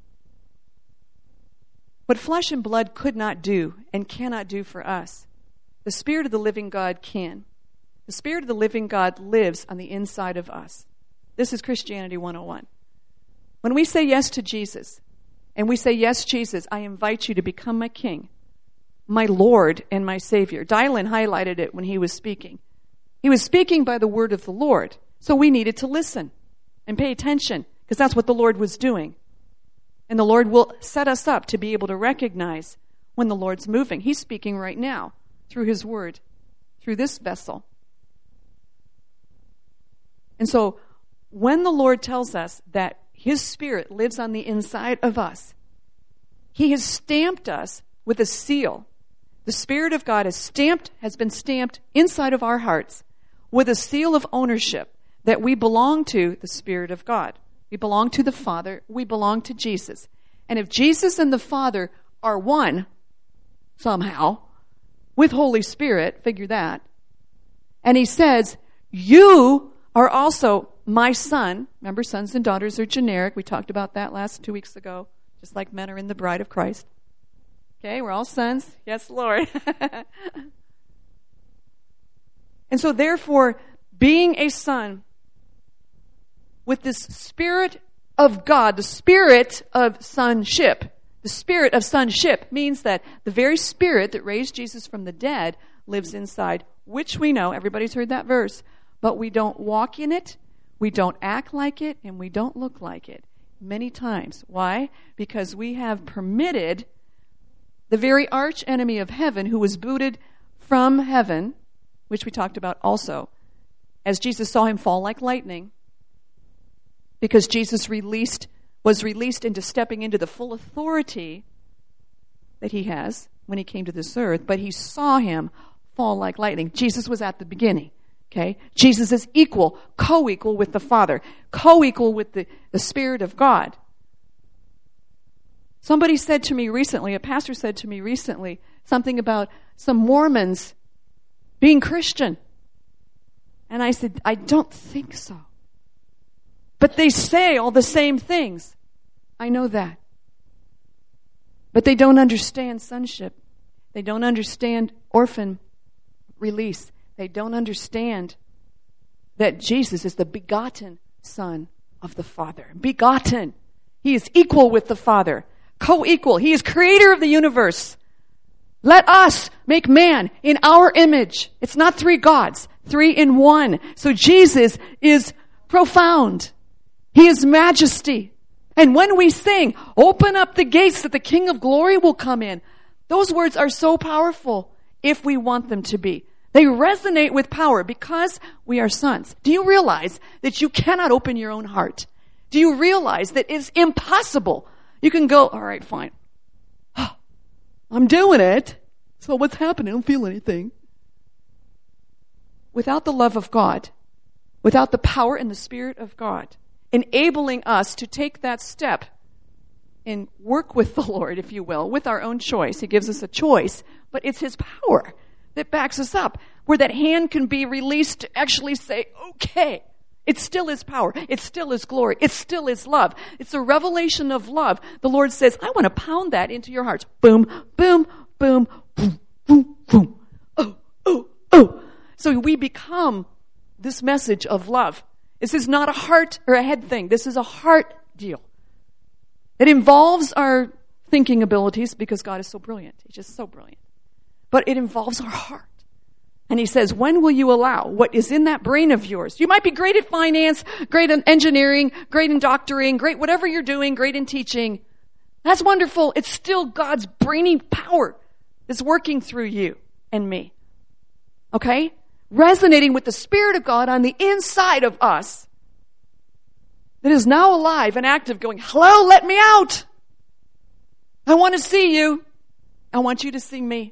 What flesh and blood could not do and cannot do for us, the Spirit of the living God can. The Spirit of the living God lives on the inside of us. This is Christianity one oh one. When we say yes to Jesus, and we say, yes, Jesus, I invite you to become my King, my Lord and my Savior. Dylan highlighted it when he was speaking. He was speaking by the word of the Lord, so we needed to listen and pay attention, because that's what the Lord was doing. And the Lord will set us up to be able to recognize when the Lord's moving. He's speaking right now through his word, through this vessel. And so when the Lord tells us that his Spirit lives on the inside of us, he has stamped us with a seal. The Spirit of God has stamped, has been stamped inside of our hearts with a seal of ownership that we belong to the Spirit of God. We belong to the Father. We belong to Jesus. And if Jesus and the Father are one somehow with Holy Spirit, figure that. And he says, you are also my son. Remember, sons and daughters are generic. We talked about that last two weeks ago, just like men are in the bride of Christ. Okay, we're all sons. Yes, Lord. And so therefore, being a son with this Spirit of God, the Spirit of sonship, the Spirit of sonship means that the very Spirit that raised Jesus from the dead lives inside, which we know, everybody's heard that verse, but we don't walk in it, we don't act like it, and we don't look like it many times. Why? Because we have permitted the very arch enemy of heaven, who was booted from heaven, which we talked about also, as Jesus saw him fall like lightning, because Jesus released was released into stepping into the full authority that he has when he came to this earth, but he saw him fall like lightning. Jesus was at the beginning, okay? Jesus is equal, co-equal with the Father, co-equal with the, the Spirit of God. Somebody said to me recently, a pastor said to me recently, something about some Mormons being Christian. And I said, I don't think so. But they say all the same things. I know that. But they don't understand sonship. They don't understand orphan release. They don't understand that Jesus is the begotten Son of the Father. Begotten. He is equal with the Father. Co-equal. He is creator of the universe. Let us make man in our image. It's not three gods, three in one. So Jesus is profound. He is majesty. And when we sing, open up the gates that the King of Glory will come in, those words are so powerful if we want them to be. They resonate with power because we are sons. Do you realize that you cannot open your own heart? Do you realize that it's impossible? You can go, all right, fine. I'm doing it. So what's happening? I don't feel anything. Without the love of God, without the power and the Spirit of God, enabling us to take that step and work with the Lord, if you will, with our own choice. He gives us a choice, but it's His power that backs us up, where that hand can be released to actually say, okay, it's still His power. It's still His glory. It's still His love. It's a revelation of love. The Lord says, I want to pound that into your hearts. Boom, boom, boom, boom, boom, boom. Oh, oh, oh. So we become this message of love. This is not a heart or a head thing. This is a heart deal. It involves our thinking abilities because God is so brilliant. He's just so brilliant. But it involves our heart. And He says, when will you allow what is in that brain of yours? You might be great at finance, great in engineering, great in doctoring, great whatever you're doing, great in teaching. That's wonderful. It's still God's brainy power that's working through you and me. Okay? Resonating with the Spirit of God on the inside of us that is now alive and active, going, hello, let me out. I want to see you. I want you to see me.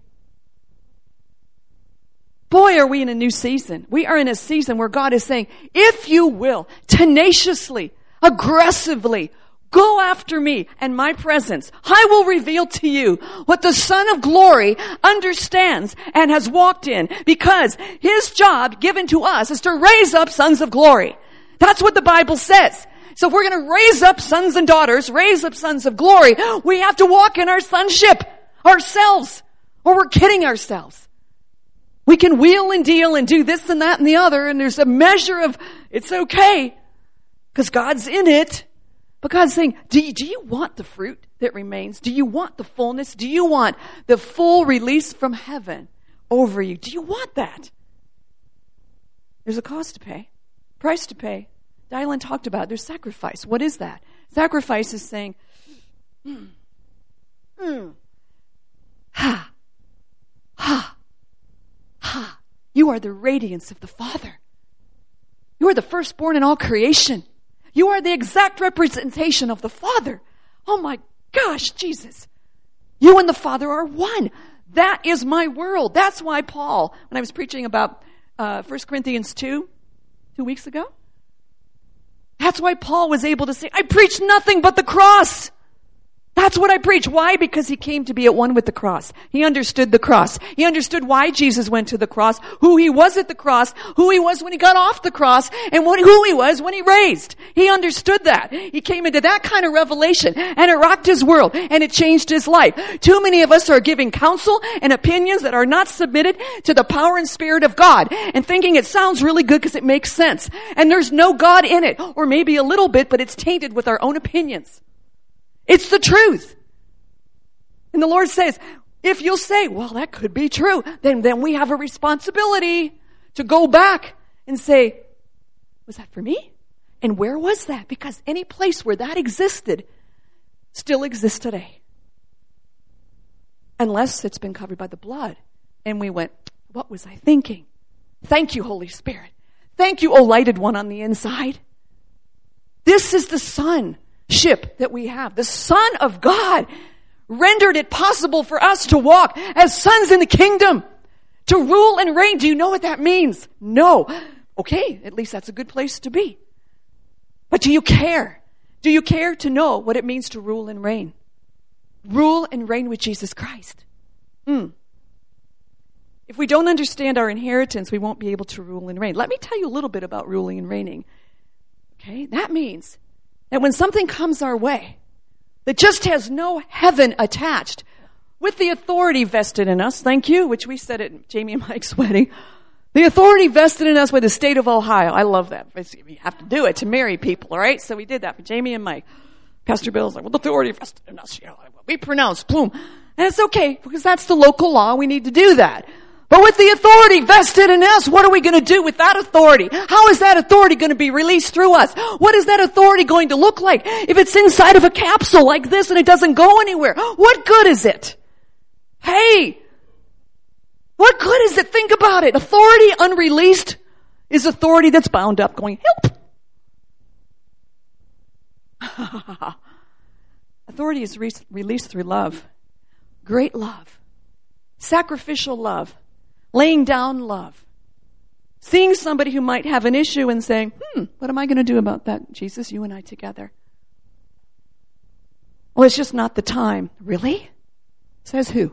Boy, are we in a new season. We are in a season where God is saying, if you will, tenaciously, aggressively, go after me and my presence, I will reveal to you what the Son of Glory understands and has walked in, because His job given to us is to raise up sons of glory. That's what the Bible says. So if we're going to raise up sons and daughters, raise up sons of glory, we have to walk in our sonship ourselves, or we're kidding ourselves. We can wheel and deal and do this and that and the other, and there's a measure of it's okay because God's in it. But God's saying, do you, do you want the fruit that remains? Do you want the fullness? Do you want the full release from heaven over you? Do you want that? There's a cost to pay, price to pay. Dylan talked about it. There's sacrifice. What is that? Sacrifice is saying, hmm, hmm, ha, ha, ha. You are the radiance of the Father. You are the firstborn in all creation. You are the exact representation of the Father. Oh my gosh, Jesus. You and the Father are one. That is my world. That's why Paul, when I was preaching about uh, First Corinthians two, two weeks ago, that's why Paul was able to say, I preach nothing but the cross. That's what I preach. Why? Because he came to be at one with the cross. He understood the cross. He understood why Jesus went to the cross, who He was at the cross, who He was when He got off the cross, and what, who He was when He raised. He understood that. He came into that kind of revelation, and it rocked his world, and it changed his life. Too many of us are giving counsel and opinions that are not submitted to the power and Spirit of God, and thinking it sounds really good because it makes sense. And there's no God in it, or maybe a little bit, but it's tainted with our own opinions. It's the truth. And the Lord says, If you'll say, well, that could be true, then, then we have a responsibility to go back and say, was that for me? And where was that? Because any place where that existed still exists today. Unless it's been covered by the blood. And we went, what was I thinking? Thank you, Holy Spirit. Thank you, O lighted one on the inside. This is the sonship that we have. The Son of God rendered it possible for us to walk as sons in the kingdom, to rule and reign. Do you know what that means? No. Okay, at least that's a good place to be. But do you care? Do you care to know what it means to rule and reign? Rule and reign with Jesus Christ. Mm. If we don't understand our inheritance, we won't be able to rule and reign. Let me tell you a little bit about ruling and reigning. Okay, that means that when something comes our way that just has no heaven attached, with the authority vested in us, thank you, which we said at Jamie and Mike's wedding, the authority vested in us by the state of Ohio. I love that. We have to do it to marry people, all right? So we did that for Jamie and Mike. Pastor Bill's like, well, the authority vested in us, you know, we pronounce, plume. And it's okay, because that's the local law. We need to do that. But with the authority vested in us, what are we going to do with that authority? How is that authority going to be released through us? What is that authority going to look like? If it's inside of a capsule like this and it doesn't go anywhere, what good is it? Hey, what good is it? Think about it. Authority unreleased is authority that's bound up going, help. Authority is re- released through love. Great love. Sacrificial love. Laying down love. Seeing somebody who might have an issue and saying, hmm, what am I going to do about that, Jesus, you and I together? Well, it's just not the time. Really? Says who?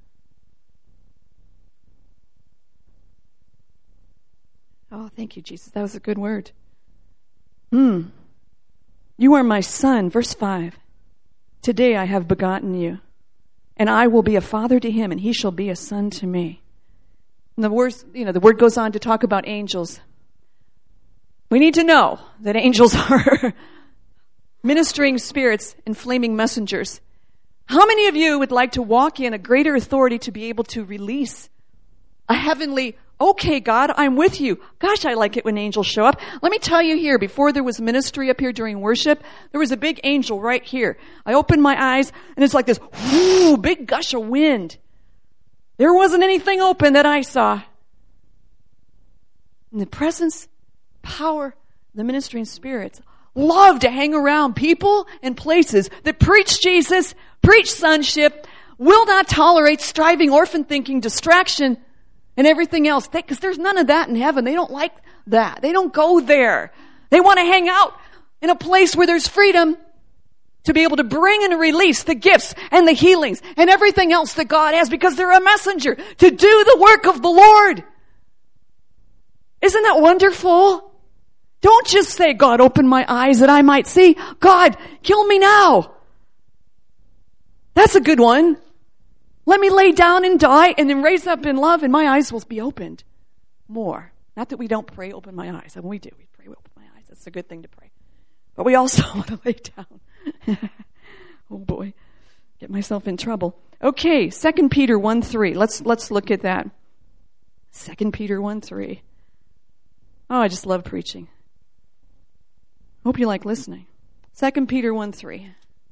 Oh, thank you, Jesus. That was a good word. Hmm. You are my son. Verse five. Today I have begotten you, and I will be a father to him, and he shall be a son to me. And the words, you know, the word goes on to talk about angels. We need to know that angels are ministering spirits and flaming messengers. How many of you would like to walk in a greater authority to be able to release a heavenly, okay, God, I'm with you. Gosh, I like it when angels show up. Let me tell you here, before there was ministry up here during worship, there was a big angel right here. I opened my eyes, and it's like this whoo, big gush of wind. There wasn't anything open that I saw. And the presence, power, the ministering spirits love to hang around people and places that preach Jesus, preach sonship, will not tolerate striving, orphan thinking, distraction, and everything else. Because there's none of that in heaven. They don't like that. They don't go there. They want to hang out in a place where there's freedom to be able to bring and release the gifts and the healings and everything else that God has, because they're a messenger to do the work of the Lord. Isn't that wonderful? Don't just say, God, open my eyes that I might see. God, kill me now. That's a good one. Let me lay down and die and then raise up in love, and my eyes will be opened more. Not that we don't pray, open my eyes. I mean, we do. We pray, open my eyes. That's a good thing to pray. But we also want to lay down. Oh boy, get myself in trouble. Okay, Second Peter one three. Let's let's look at that. Second Peter one three. Oh, I just love preaching. Hope you like listening. Second Peter one three.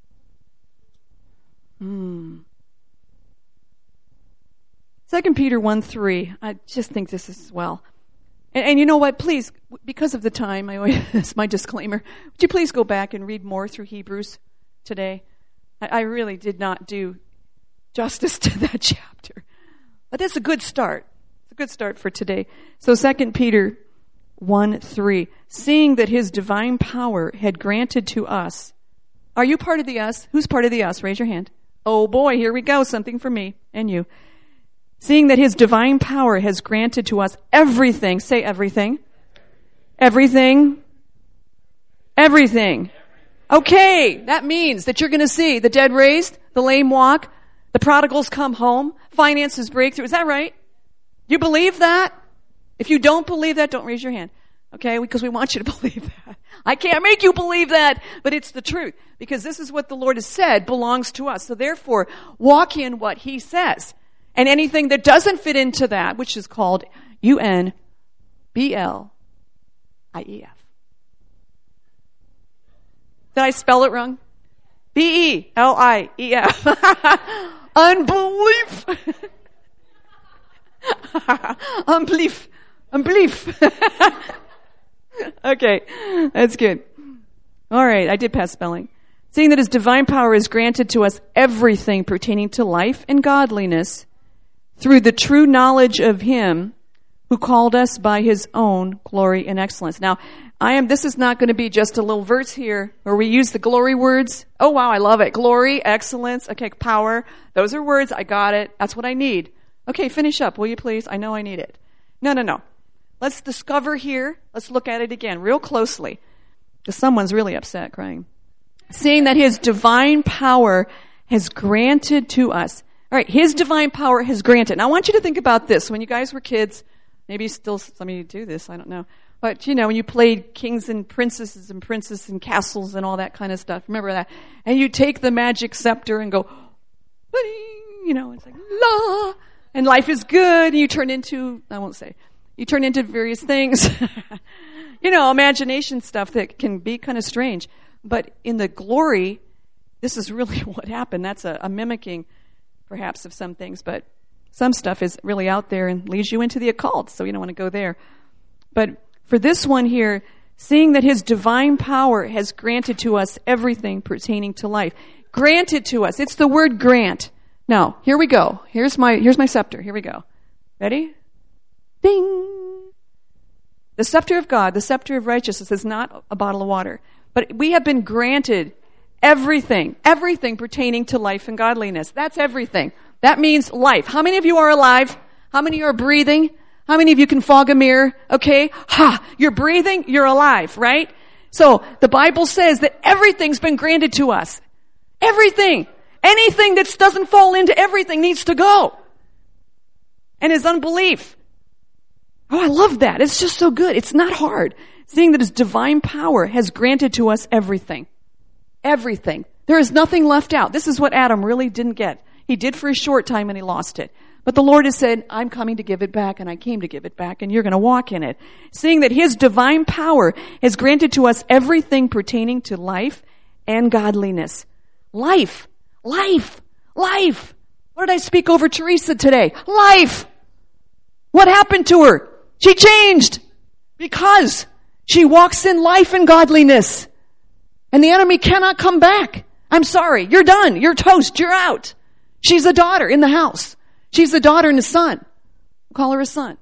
Hmm. Second Peter one three. I just think this is well. And, and you know what? Please, because of the time, I always, that's my disclaimer. Would you please go back and read more through Hebrews today? I, I really did not do justice to that chapter. But that's a good start. It's a good start for today. So Second Peter one three. Seeing that his divine power had granted to us. Are you part of the us? Who's part of the us? Raise your hand. Oh boy, here we go. Something for me and you. Seeing that his divine power has granted to us everything. Say everything. Everything. Everything. Okay, that means that you're going to see the dead raised, the lame walk, the prodigals come home, finances breakthrough. Is that right? You believe that? If you don't believe that, don't raise your hand. Okay, because we want you to believe that. I can't make you believe that, but it's the truth. Because this is what the Lord has said belongs to us. So therefore, walk in what he says. And anything that doesn't fit into that, which is called U N B L I E F. Did I spell it wrong? B E L I E F. Unbelief. Unbelief. Unbelief. Okay, that's good. All right, I did pass spelling. Seeing that his divine power is granted to us everything pertaining to life and godliness through the true knowledge of him who called us by his own glory and excellence. Now, I am, this is not going to be just a little verse here where we use the glory words. Oh, wow, I love it. Glory, excellence, okay, power. Those are words. I got it. That's what I need. Okay, finish up, will you please? I know I need it. No, no, no. Let's discover here. Let's look at it again real closely. Because someone's really upset, crying. Seeing that his divine power has granted to us. All right, his divine power has granted. Now, I want you to think about this. When you guys were kids, maybe still some of you do this, I don't know. But, you know, when you played kings and princesses and princes and castles and all that kind of stuff, remember that? And you take the magic scepter and go, you know, it's like, la, and life is good, and you turn into, I won't say, you turn into various things. You know, imagination stuff that can be kind of strange. But in the glory, this is really what happened. That's a, a mimicking, perhaps, of some things. But some stuff is really out there and leads you into the occult, so you don't want to go there. But for this one here, seeing that his divine power has granted to us everything pertaining to life. Granted to us. It's the word grant. Now, here we go. Here's my, here's my scepter. Here we go. Ready? Ding! The scepter of God, the scepter of righteousness, is not a bottle of water. But we have been granted everything, everything pertaining to life and godliness. That's everything. That means life. How many of you are alive? How many are breathing? How many of you can fog a mirror? Okay. Ha! You're breathing, you're alive, right? So the Bible says that everything's been granted to us. Everything. Anything that doesn't fall into everything needs to go. And is unbelief. Oh, I love that. It's just so good. It's not hard. Seeing that his divine power has granted to us everything. Everything. There is nothing left out. This is what Adam really didn't get. He did for a short time and he lost it. But the Lord has said, I'm coming to give it back, and I came to give it back, and you're going to walk in it. Seeing that his divine power has granted to us everything pertaining to life and godliness. Life. Life. Life. What did I speak over Teresa today? Life. What happened to her? She changed. Because she walks in life and godliness. And the enemy cannot come back. I'm sorry. You're done. You're toast. You're out. She's a daughter in the house. She's a daughter and a son. We'll call her a son.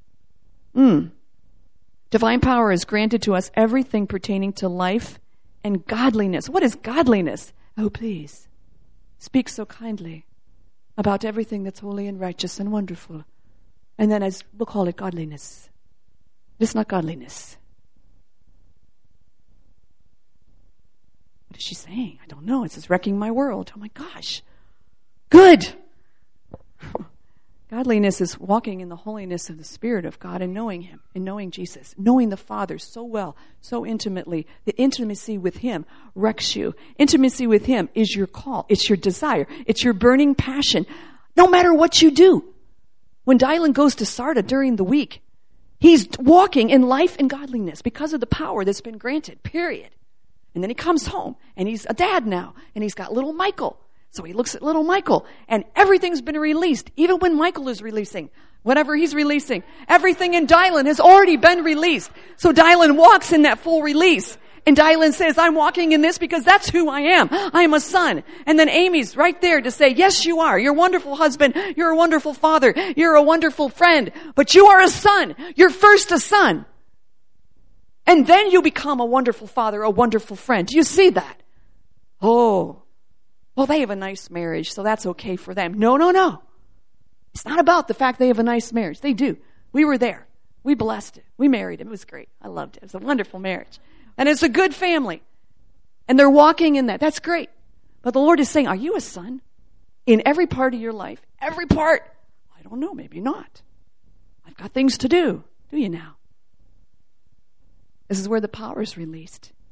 Mm. Divine power is granted to us everything pertaining to life and godliness. What is godliness? Oh, please. Speak so kindly about everything that's holy and righteous and wonderful. And then as we'll call it godliness. It's not godliness. What is she saying? I don't know. It says wrecking my world. Oh my gosh. Good. Godliness is walking in the holiness of the Spirit of God and knowing him and knowing Jesus, knowing the Father so well, so intimately. The intimacy with him wrecks you. Intimacy with him is your call. It's your desire. It's your burning passion. No matter what you do. When Dylan goes to Sarda during the week, he's walking in life and godliness because of the power that's been granted, period. And then he comes home and he's a dad now and he's got little Michael. So he looks at little Michael, and everything's been released, even when Michael is releasing, whatever he's releasing. Everything in Dylan has already been released. So Dylan walks in that full release. And Dylan says, I'm walking in this because that's who I am. I am a son. And then Amy's right there to say, yes, you are. You're a wonderful husband. You're a wonderful father. You're a wonderful friend. But you are a son. You're first a son. And then you become a wonderful father, a wonderful friend. Do you see that? Oh. Well, they have a nice marriage, so that's okay for them. No, no, no. It's not about the fact they have a nice marriage. They do. We were there. We blessed it. We married him. It was great. I loved it. It was a wonderful marriage. And it's a good family. And they're walking in that. That's great. But the Lord is saying, are you a son? In every part of your life. Every part. I don't know. Maybe not. I've got things to do. Do you now? This is where the power is released.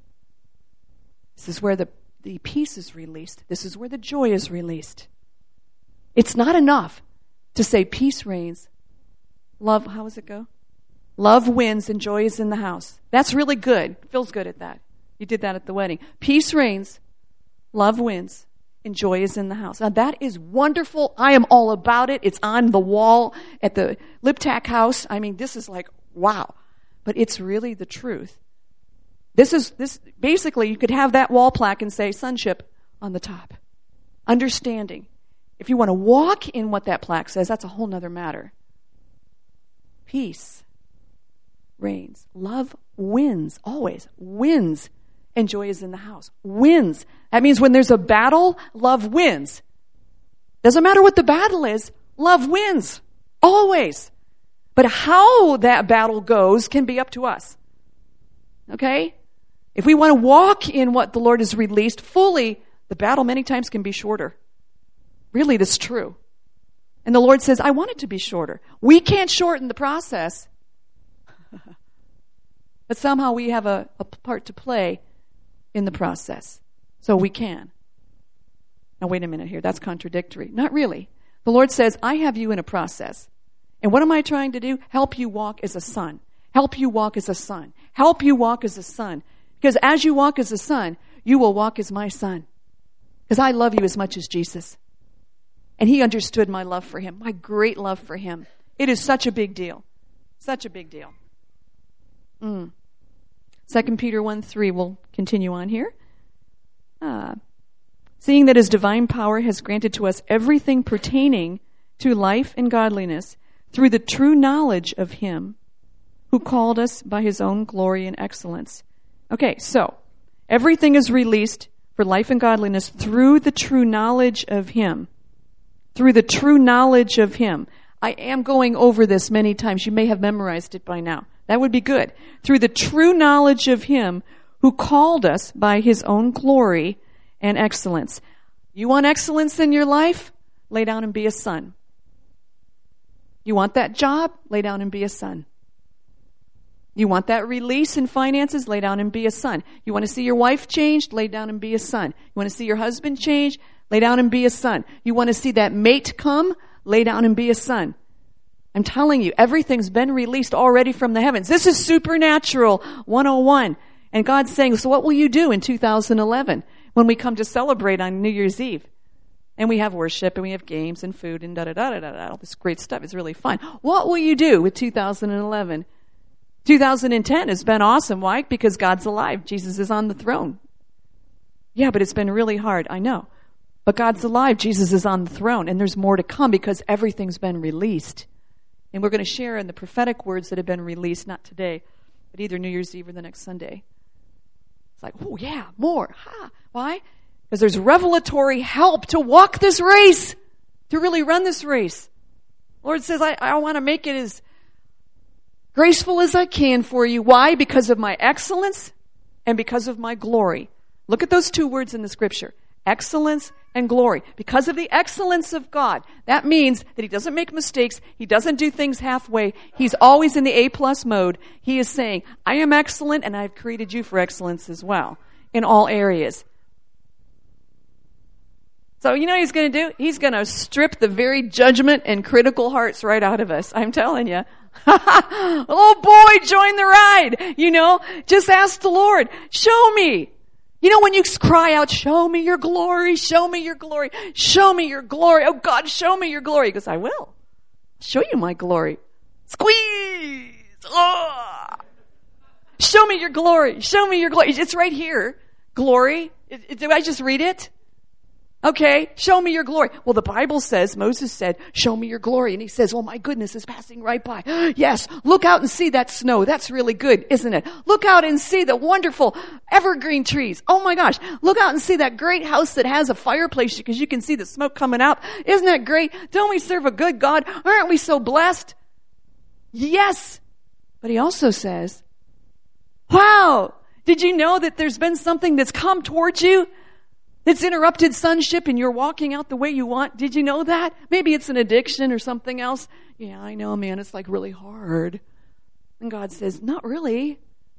This is where the, the peace is released. This is where the joy is released. It's not enough to say peace reigns. Love, how does it go? Love wins and joy is in the house. That's really good. Feels good at that. You did that at the wedding. Peace reigns, love wins, and joy is in the house. Now that is wonderful. I am all about it. It's on the wall at the Liptak house. I mean, this is like, wow. But it's really the truth. This is, this basically, you could have that wall plaque and say sonship on the top. Understanding. If you want to walk in what that plaque says, that's a whole nother matter. Peace reigns. Love wins, always wins. And joy is in the house. Wins. That means when there's a battle, love wins. Doesn't matter what the battle is, love wins. Always. But how that battle goes can be up to us. Okay? If we want to walk in what the Lord has released fully, the battle many times can be shorter. Really, that's true. And the Lord says, I want it to be shorter. We can't shorten the process. But somehow we have a, a part to play in the process. So we can. Now wait a minute here. That's contradictory. Not really. The Lord says, I have you in a process. And what am I trying to do? Help you walk as a son. Help you walk as a son. Help you walk as a son. Because as you walk as a son, you will walk as my son. Because I love you as much as Jesus. And he understood my love for him, my great love for him. It is such a big deal. Such a big deal. Mm. Second Peter one three, we'll continue on here. Uh, Seeing that his divine power has granted to us everything pertaining to life and godliness through the true knowledge of him who called us by his own glory and excellence. Okay, so everything is released for life and godliness through the true knowledge of him. Through the true knowledge of him. I am going over this many times. You may have memorized it by now. That would be good. Through the true knowledge of him who called us by his own glory and excellence. You want excellence in your life? Lay down and be a son. You want that job? Lay down and be a son. You want that release in finances? Lay down and be a son. You want to see your wife changed? Lay down and be a son. You want to see your husband change? Lay down and be a son. You want to see that mate come? Lay down and be a son. I'm telling you, everything's been released already from the heavens. This is supernatural one oh one. And God's saying, so what will you do in two thousand eleven when we come to celebrate on New Year's Eve? And we have worship and we have games and food and da-da-da-da-da. All this great stuff. It's really fun. What will you do with two thousand eleven? two thousand ten has been awesome. Why? Because God's alive. Jesus is on the throne. Yeah, but it's been really hard. I know. But God's alive. Jesus is on the throne. And there's more to come because everything's been released. And we're going to share in the prophetic words that have been released, not today, but either New Year's Eve or the next Sunday. It's like, oh yeah, more. Ha. Why? Because there's revelatory help to walk this race, to really run this race. Lord says, I, I want to make it as graceful as I can for you. Why? Because of my excellence and because of my glory. Look at those two words in the scripture. Excellence and glory. Because of the excellence of God. That means that he doesn't make mistakes. He doesn't do things halfway. He's always in the A-plus mode. He is saying, I am excellent and I've created you for excellence as well in all areas. So you know what he's going to do? He's going to strip the very judgment and critical hearts right out of us. I'm telling you. Oh boy, join the ride. You know, just ask the Lord, show me. You know, when you cry out, show me your glory, show me your glory, show me your glory. Oh God, show me your glory. He goes, I will show you my glory. Squeeze. Oh. Show me your glory. Show me your glory. It's right here. Glory. It, it, did I just read it? Okay, show me your glory. Well, the Bible says, Moses said, show me your glory. And he says, oh my goodness, it's passing right by. Yes, look out and see that snow. That's really good, isn't it? Look out and see the wonderful evergreen trees. Oh my gosh, look out and see that great house that has a fireplace because you can see the smoke coming out. Isn't that great? Don't we serve a good God? Aren't we so blessed? Yes. But he also says, wow, did you know that there's been something that's come towards you? It's interrupted sonship and you're walking out the way you want. Did you know that? Maybe it's an addiction or something else. Yeah, I know, man. It's like really hard. And God says, not really.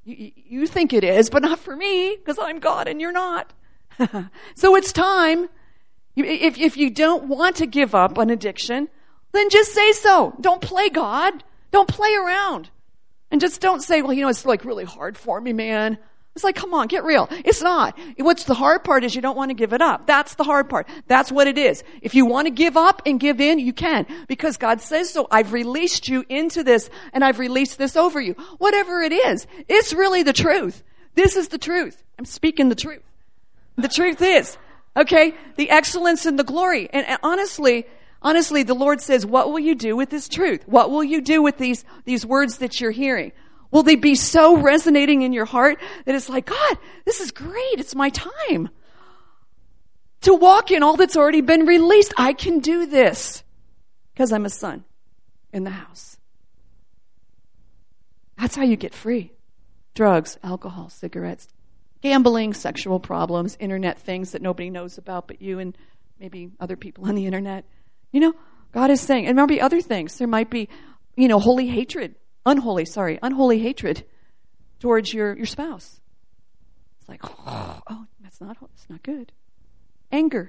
You, you think it is, but not for me, because I'm God and you're not. So it's time. If, if you don't want to give up an addiction, then just say so. Don't play God. Don't play around. And just don't say, well, you know, it's like really hard for me, man. It's like, come on, get real. It's not. What's the hard part is you don't want to give it up. That's the hard part. That's what it is. If you want to give up and give in, you can. Because God says so. I've released you into this, and I've released this over you. Whatever it is, it's really the truth. This is the truth. I'm speaking the truth. The truth is, okay, the excellence and the glory. And, and honestly, honestly, the Lord says, what will you do with this truth? What will you do with these, these words that you're hearing? Will they be so resonating in your heart that it's like, God, this is great. It's my time to walk in all that's already been released. I can do this because I'm a son in the house. That's how you get free. Drugs, alcohol, cigarettes, gambling, sexual problems, internet things that nobody knows about but you and maybe other people on the internet. You know, God is saying, and there might be other things. There might be, you know, holy hatred. Unholy, sorry, unholy hatred towards your, your spouse. It's like, oh, oh, that's not, that's not good. Anger.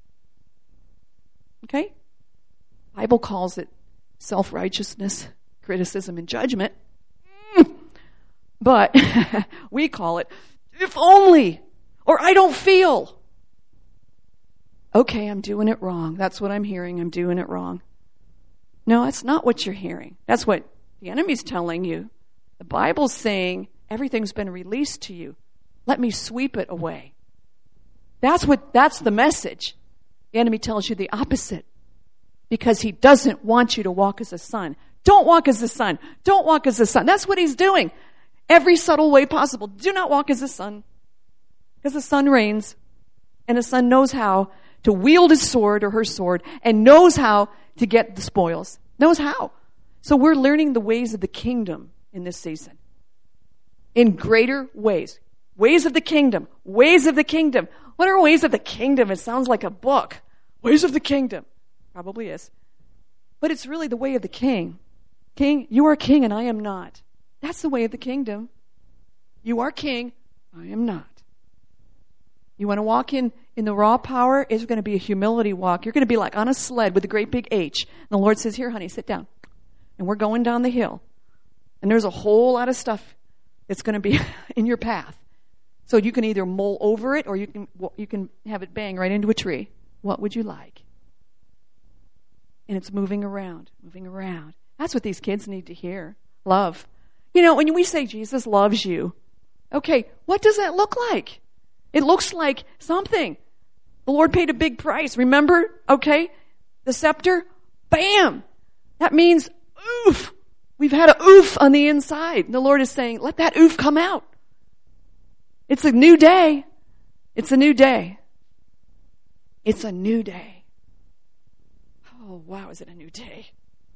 Okay? Bible calls it self-righteousness, criticism, and judgment. Mm. But we call it, if only, or I don't feel. Okay, I'm doing it wrong. That's what I'm hearing. I'm doing it wrong. No, that's not what you're hearing. That's what the enemy's telling you. The Bible's saying everything's been released to you. Let me sweep it away. That's what, that's the message. The enemy tells you the opposite because he doesn't want you to walk as a son. Don't walk as a son. Don't walk as a son. That's what he's doing. Every subtle way possible. Do not walk as a son because the son reigns and the son knows how to wield his sword or her sword and knows how to get the spoils. Knows how. So we're learning the ways of the kingdom in this season. In greater ways. Ways of the kingdom. Ways of the kingdom. What are ways of the kingdom? It sounds like a book. Ways of the kingdom. Probably is. But it's really the way of the king. King, you are king and I am not. That's the way of the kingdom. You are king, I am not. You want to walk in, in the raw power? It's going to be a humility walk. You're going to be like on a sled with a great big H. And the Lord says, here, honey, sit down. And we're going down the hill. And there's a whole lot of stuff that's going to be in your path. So you can either mull over it or you can you can have it bang right into a tree. What would you like? And it's moving around, moving around. That's what these kids need to hear. Love. You know, when we say Jesus loves you, okay, what does that look like? It looks like something. The Lord paid a big price. Remember? Okay? The scepter? Bam! That means oof. We've had a oof on the inside. And the Lord is saying, let that oof come out. It's a new day. It's a new day. It's a new day. Oh, wow, is it a new day?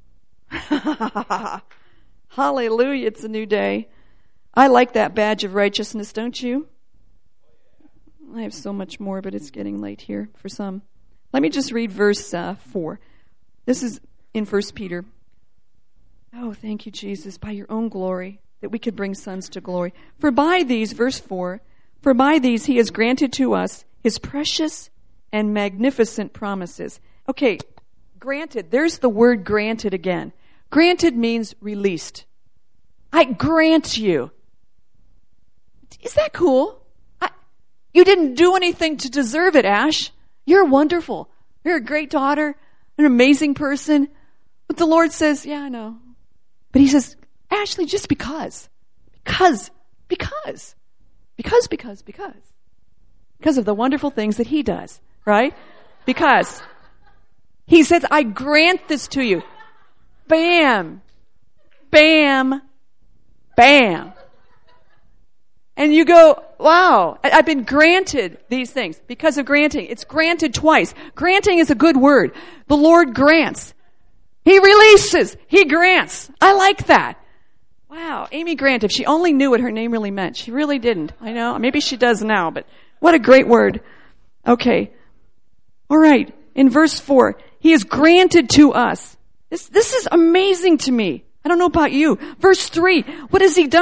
Hallelujah, it's a new day. I like that badge of righteousness, don't you? I have so much more, but it's getting late here for some. Let me just read verse uh, four. This is in First Peter. Oh, thank you, Jesus, by your own glory, that we could bring sons to glory. For by these, verse four, for by these he has granted to us his precious and magnificent promises. Okay, granted, there's the word granted again. Granted means released. I grant you. Is that cool? I, you didn't do anything to deserve it, Ash. You're wonderful. You're a great daughter, an amazing person. But the Lord says, yeah, I know. But he says, Ashley, just because. Because. Because. Because, because, because. Because of the wonderful things that he does, right? Because. He says, I grant this to you. Bam. Bam. Bam. And you go, wow, I've been granted these things because of granting. It's granted twice. Granting is a good word. The Lord grants. He releases. He grants. I like that. Wow. Amy Grant, if she only knew what her name really meant. She really didn't. I know. Maybe she does now, but what a great word. Okay. All right. In verse four, he is granted to us. This, this is amazing to me. I don't know about you. Verse three, what has he done?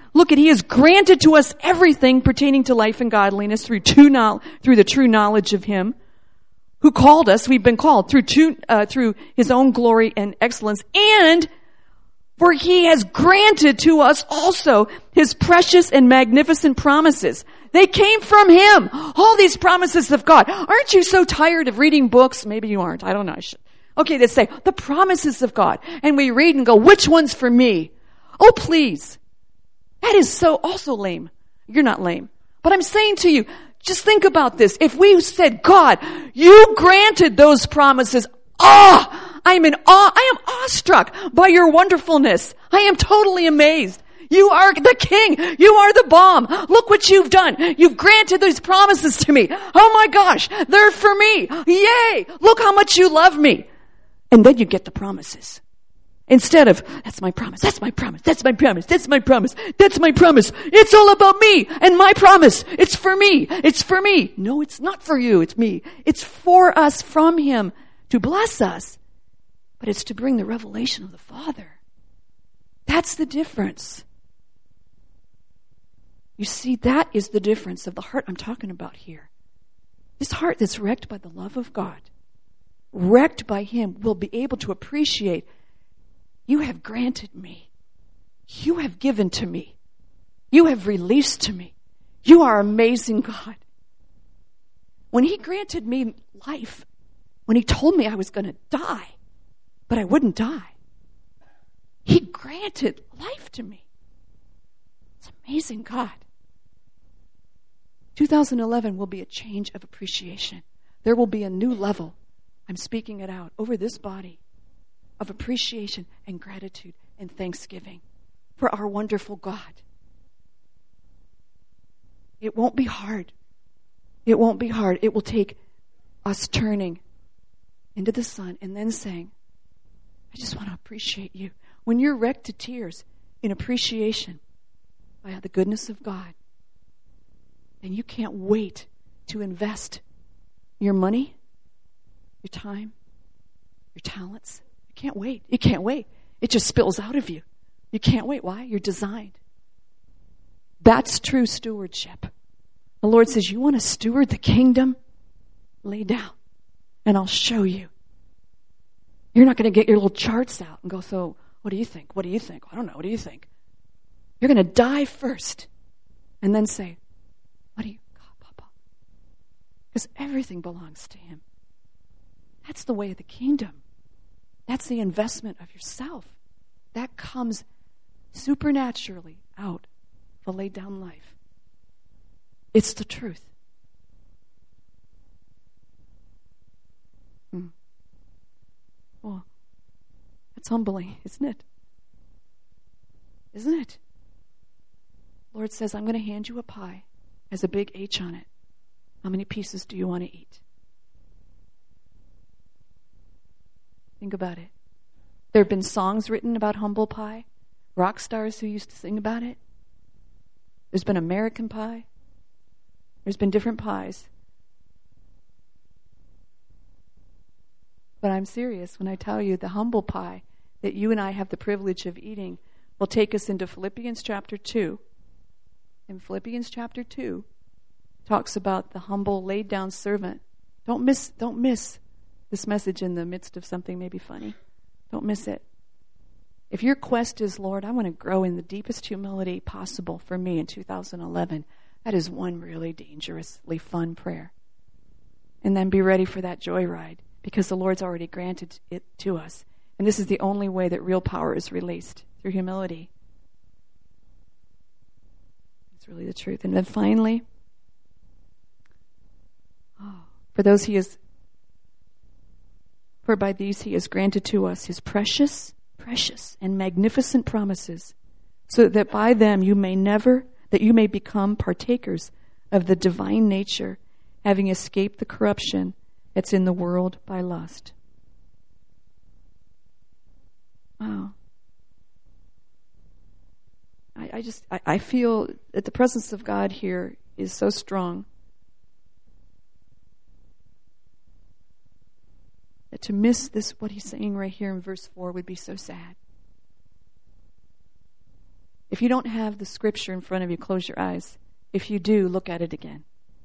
look at, he has granted to us everything pertaining to life and godliness through true no- through the true knowledge of him who called us. We've been called through two, uh, through his own glory and excellence. And for he has granted to us also his precious and magnificent promises. They came from him. All these promises of God. Aren't you so tired of reading books? Maybe you aren't. I don't know. I should. Okay, they say the promises of God. And we read and go, which one's for me? Oh, please. That is so also lame. You're not lame. But I'm saying to you, just think about this. If we said, God, you granted those promises. Ah, I am in awe. I am awestruck by your wonderfulness. I am totally amazed. You are the king. You are the bomb. Look what you've done. You've granted these promises to me. Oh my gosh, they're for me. Yay. Look how much you love me. And then you get the promises. Instead of, that's my promise, that's my promise, that's my promise, that's my promise, that's my promise. It's all about me and my promise. It's for me. It's for me. No, it's not for you. It's me. It's for us from him to bless us. But it's to bring the revelation of the Father. That's the difference. You see, that is the difference of the heart I'm talking about here. This heart that's wrecked by the love of God, wrecked by him, will be able to appreciate, you have granted me. You have given to me. You have released to me. You are amazing, God. When he granted me life, when he told me I was going to die, but I wouldn't die, he granted life to me. It's amazing, God. twenty eleven will be a change of appreciation. There will be a new level. I'm speaking it out over this body of appreciation and gratitude and thanksgiving for our wonderful God. It won't be hard. It won't be hard. It will take us turning into the sun and then saying, I just want to appreciate you. When you're wrecked to tears in appreciation by the goodness of God, then you can't wait to invest your money, your time, your talents. You can't wait. You can't wait. It just spills out of you. You can't wait. Why? You're designed. That's true stewardship. The Lord says, you want to steward the kingdom? Lay down, and I'll show you. You're not going to get your little charts out and go, so what do you think? What do you think? I don't know. What do you think? You're going to die first, and then say, what do you, God, Papa? Because everything belongs to him. That's the way of the kingdom. That's the investment of yourself. That comes supernaturally out of a laid down life. It's the truth. Hmm. Well, that's humbling, isn't it? Isn't it? Lord says, I'm going to hand you a pie. Has a big H on it. How many pieces do you want to eat? Think about it. There have been songs written about humble pie. Rock stars who used to sing about it. There's been American pie. There's been different pies. But I'm serious when I tell you the humble pie that you and I have the privilege of eating will take us into Philippians chapter two. And Philippians chapter two talks about the humble, laid down servant. Don't miss, don't miss this message in the midst of something maybe funny. Don't miss it. If your quest is, Lord, I want to grow in the deepest humility possible for me in two thousand eleven, that is one really dangerously fun prayer. And then be ready for that joyride, because the Lord's already granted it to us. And this is the only way that real power is released, through humility. It's really the truth. And then finally, oh, for those he has, for by these he has granted to us his precious, precious and magnificent promises, so that by them you may never, that you may become partakers of the divine nature, having escaped the corruption that's in the world by lust. Wow. I, I just, I, I feel that the presence of God here is so strong that to miss this, what he's saying right here in verse four, would be so sad. If you don't have the scripture in front of you, close your eyes. If you do, look at it again.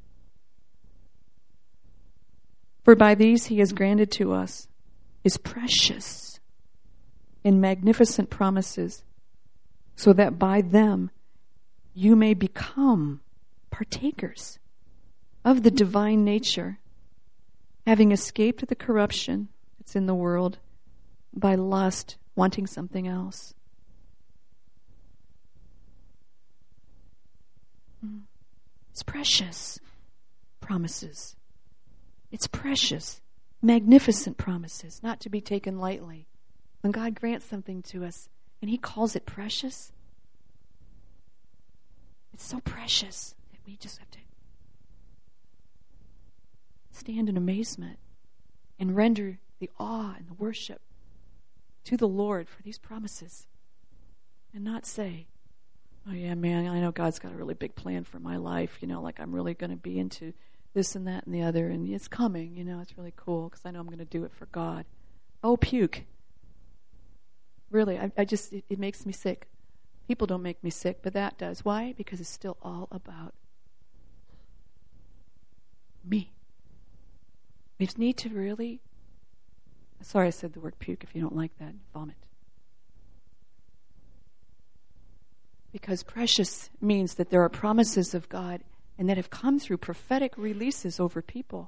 For by these he has granted to us his precious and magnificent promises, so that by them you may become partakers of the divine nature, having escaped the corruption that's in the world by lust, wanting something else. It's precious promises. It's precious, magnificent promises, not to be taken lightly. When God grants something to us and he calls it precious, it's so precious that we just have to stand in amazement and render the awe and the worship to the Lord for these promises, and not say, oh yeah, man, I know God's got a really big plan for my life, you know, like I'm really going to be into this and that and the other, and it's coming, you know, it's really cool because I know I'm going to do it for God. Oh, puke. Really, I, I just, it, it makes me sick. People don't make me sick, but that does. Why? Because it's still all about me. We just need to really, sorry I said the word puke. If you don't like that, vomit. Because precious means that there are promises of God and that have come through prophetic releases over people.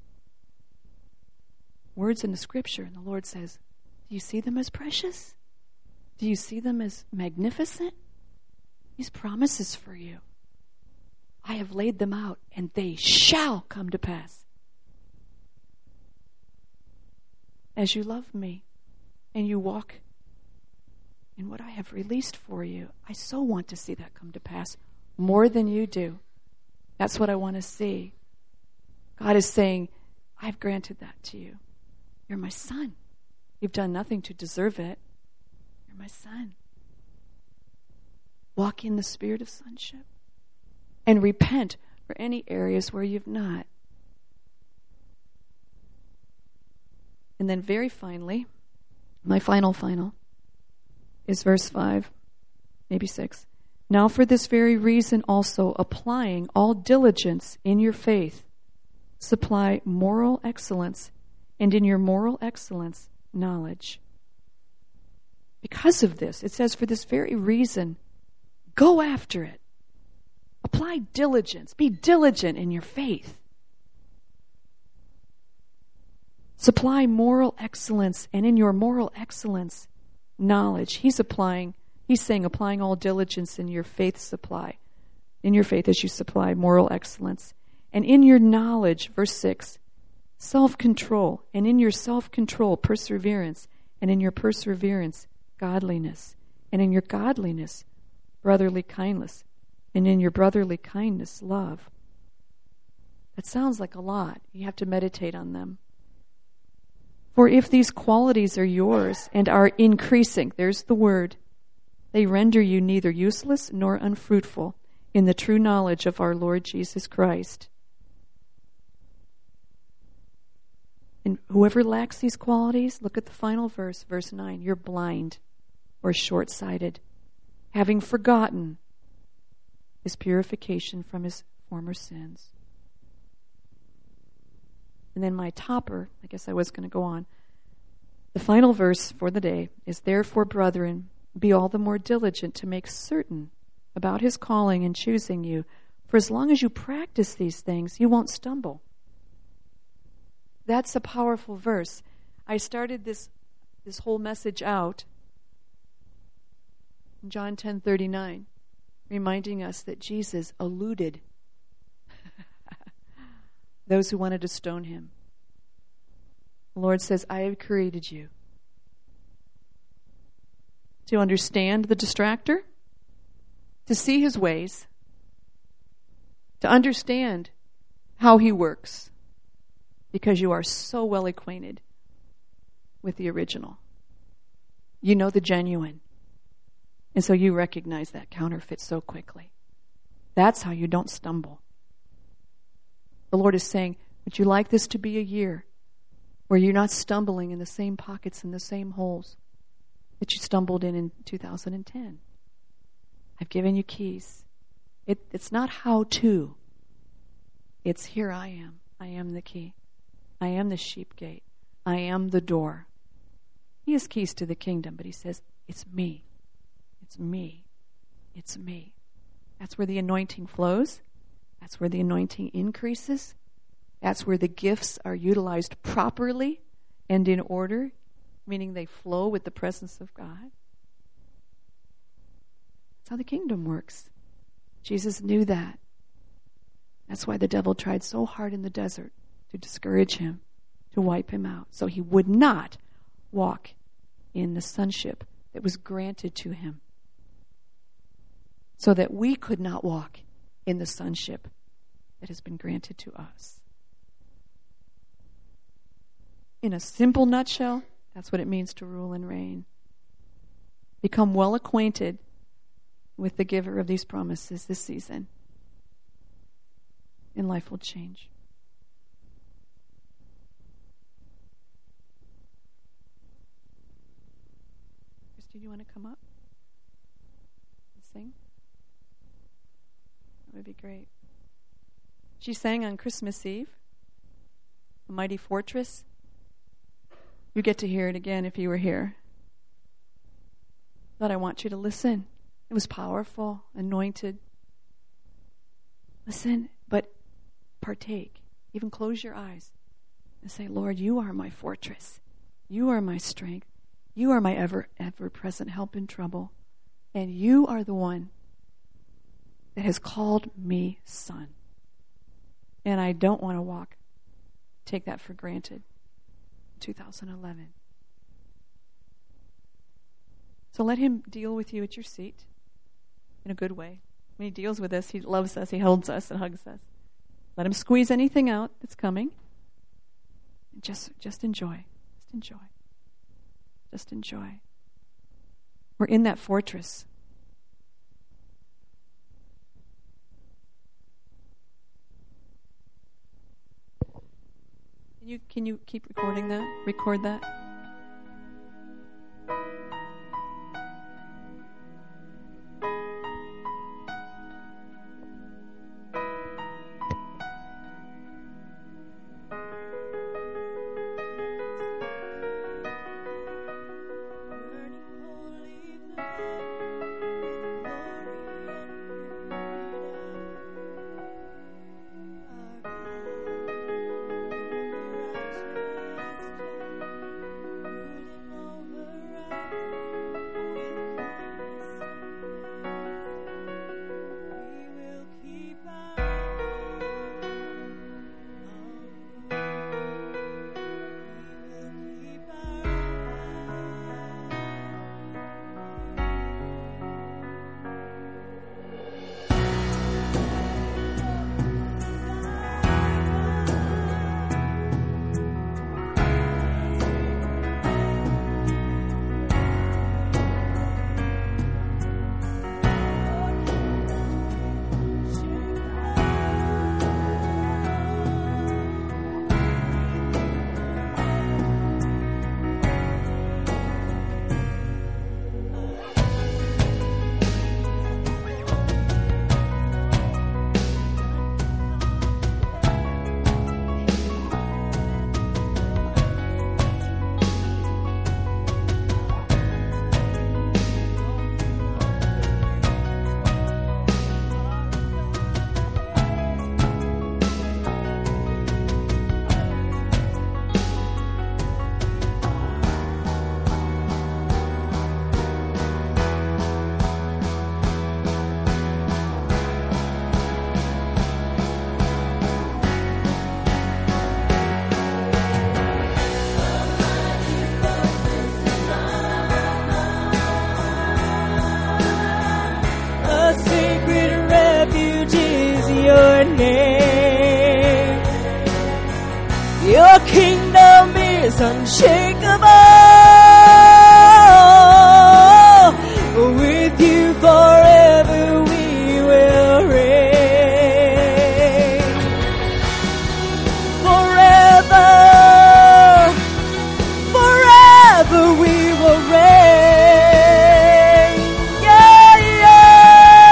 Words in the scripture, and the Lord says, do you see them as precious? Do you see them as magnificent? These promises for you. I have laid them out, and they shall come to pass. As you love me, and you walk in what I have released for you, I so want to see that come to pass more than you do. That's what I want to see. God is saying, I've granted that to you. You're my son. You've done nothing to deserve it. You're my son. Walk in the spirit of sonship. And repent for any areas where you've not. And then very finally, my final final, is verse five, maybe six. Now for this very reason also, applying all diligence in your faith, supply moral excellence, and in your moral excellence, knowledge. Because of this, it says for this very reason, go after it. Apply diligence. Be diligent in your faith. Supply moral excellence, and in your moral excellence, knowledge. He's applying, he's saying applying all diligence in your faith supply. In your faith as you supply moral excellence. And in your knowledge, verse six, self-control. And in your self-control, perseverance. And in your perseverance, godliness. And in your godliness, brotherly kindness. And in your brotherly kindness, love. That sounds like a lot. You have to meditate on them. For if these qualities are yours and are increasing, there's the word, they render you neither useless nor unfruitful in the true knowledge of our Lord Jesus Christ. And whoever lacks these qualities, look at the final verse, verse nine, you're blind or short-sighted, having forgotten his purification from his former sins. And then my topper, I guess I was going to go on. The final verse for the day is, therefore, brethren, be all the more diligent to make certain about his calling and choosing you. For as long as you practice these things, you won't stumble. That's a powerful verse. I started this this whole message out in John ten thirty-nine, reminding us that Jesus eluded those who wanted to stone him. The Lord says, I have created you to understand the distractor, to see his ways, to understand how he works, because you are so well acquainted with the original. You know the genuine. And so you recognize that counterfeit so quickly. That's how you don't stumble. The Lord is saying, would you like this to be a year where you're not stumbling in the same pockets and the same holes that you stumbled in in two thousand ten? I've given you keys. It, it's not how to. It's here I am. I am the key. I am the sheep gate. I am the door. He has keys to the kingdom, but he says, it's me. It's me. It's me. That's where the anointing flows. That's where the anointing increases. That's where the gifts are utilized properly and in order, meaning they flow with the presence of God. That's how the kingdom works. Jesus knew that. That's why the devil tried so hard in the desert to discourage him, to wipe him out, so he would not walk in the sonship that was granted to him, so that we could not walk in the sonship that has been granted to us. In a simple nutshell, that's what it means to rule and reign. Become well acquainted with the giver of these promises this season, and life will change. Christy, do you want to come up and sing? That would be great. She sang on Christmas Eve, A Mighty Fortress. You get to hear it again if you were here. But I want you to listen. It was powerful, anointed. Listen, but partake. Even close your eyes and say, Lord, you are my fortress. You are my strength. You are my ever, ever present help in trouble. And you are the one that has called me son. And I don't want to walk, take that for granted in two thousand eleven. So let him deal with you at your seat in a good way. When he deals with us, he loves us, he holds us and hugs us. Let him squeeze anything out that's coming. And just, just enjoy. Just enjoy. Just enjoy. We're in that fortress. Can you, can you keep recording that? Record that? Your kingdom is unshakable. With you forever we will reign. Forever, forever we will reign. Yeah, yeah.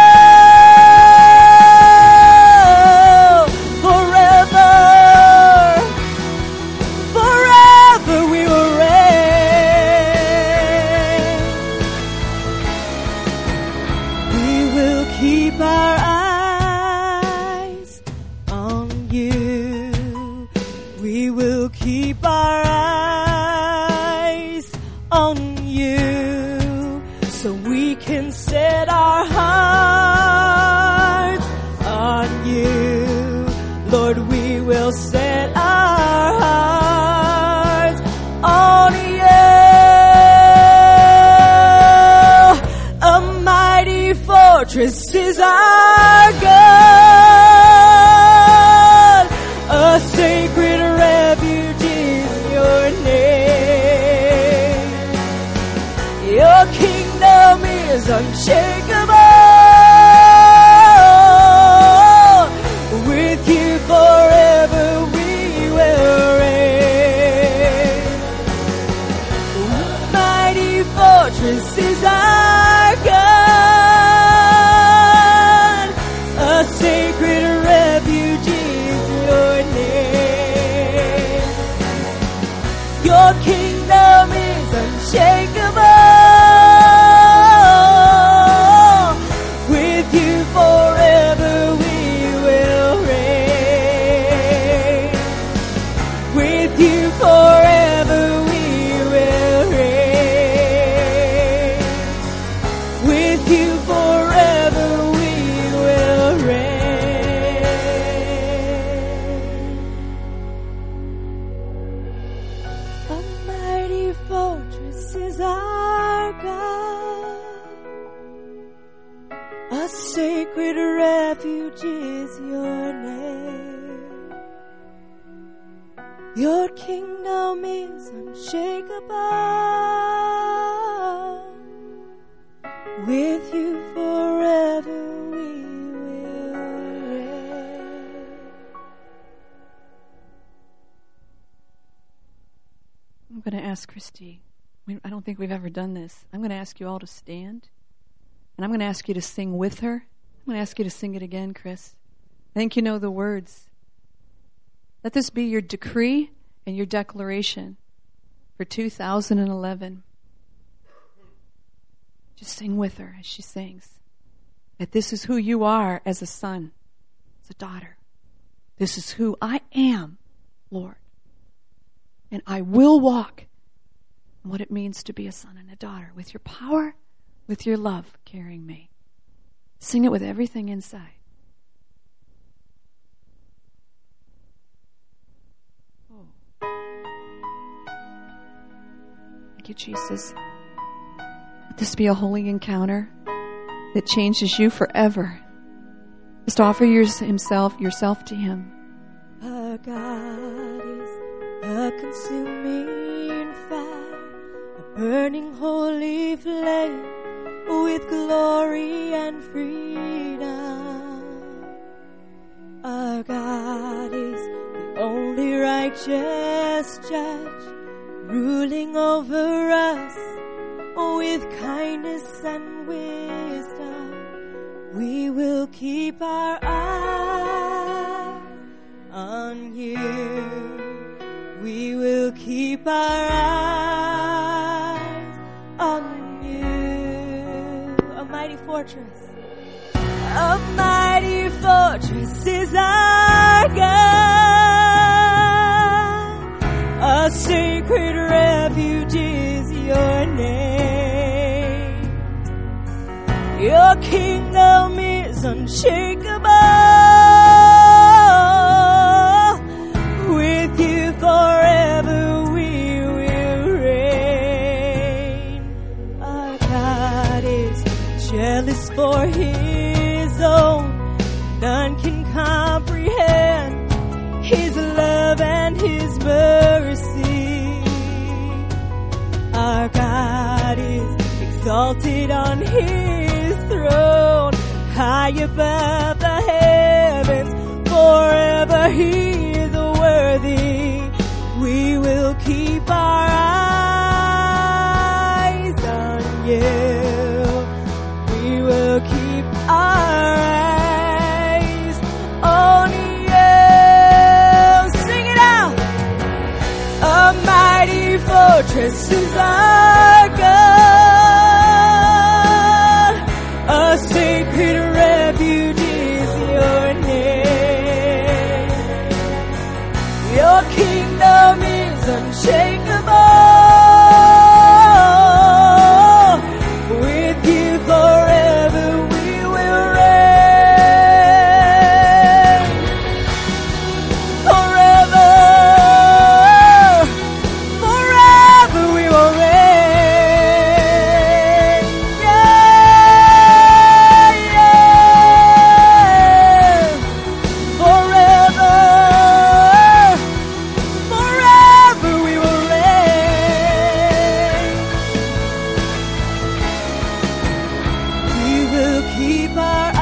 keep our eyes on you. We will keep our eyes on you, so we can set our hearts on you. Lord, we will set our hearts on you. A mighty fortress is our God. A sacred refuge is your name. Your kingdom is unshakable. With you forever we will reign. Mighty fortress is our God. A sacred refuge is your name. Your kingdom is unshakable. With you forever we will reign. With you forever we will reign. With you forever we will reign. A mighty fortress is our God. A sacred refuge is your name. Your kingdom is unshakable. With you forever we will reign. I'm going to ask Christy. We, I don't think we've ever done this. I'm going to ask you all to stand. And I'm going to ask you to sing with her. I'm going to ask you to sing it again, Chris. I think you know the words. Let this be your decree and your declaration for two thousand eleven. Just sing with her as she sings. That this is who you are as a son, as a daughter. This is who I am, Lord. And I will walk in what it means to be a son and a daughter with your power, with your love carrying me. Sing it with everything inside. Oh. Thank you, Jesus. Let this be a holy encounter that changes you forever. Just offer yours, himself, yourself to him. Our God is a consuming fire, a burning holy flame with glory and freedom. Our God is the only righteous judge, ruling over us with kindness and wisdom. We will keep our eyes on you. We will keep our eyes on you. A mighty fortress. A mighty fortress is our God. A sacred refuge is your name. Your kingdom is unshakable. With you forever we will reign. Our God is jealous for his own. None can comprehend his love and his mercy. Our God is exalted on his throne, high above the heavens. Forever he is worthy. We will keep our eyes on you. We will keep our eyes on you. Sing it out. A mighty fortress is our God. A sacred refuge is your name. Your kingdom is unshakable. With you forever we will reign. Forever, forever we will reign. Yeah, yeah. Forever, forever we will reign. We will keep our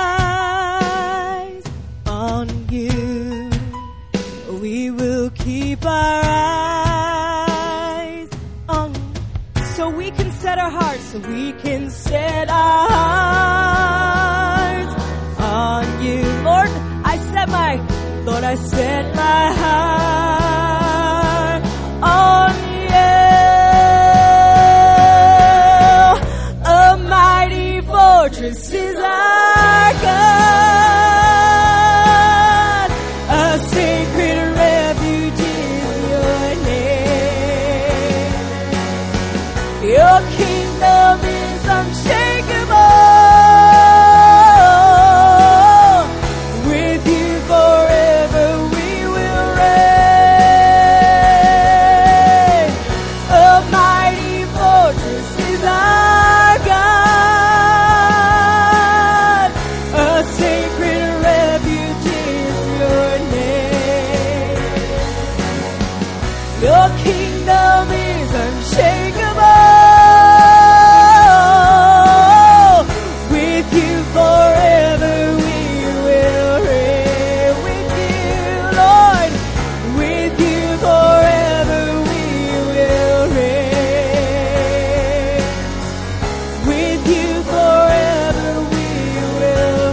eyes on you. We will keep our eyes on, so we can set our hearts, so we can set our hearts on you. Lord, I set my, Lord, I set my heart on you. A mighty fortress is our God. A sacred refuge is your name. Your kingdom is unshakable. With you forever we will reign. A mighty fortress is our God. A sacred refuge is your name. Your kingdom is unshakable. With you forever we will reign. With you, Lord, with you forever we will reign. With you forever we will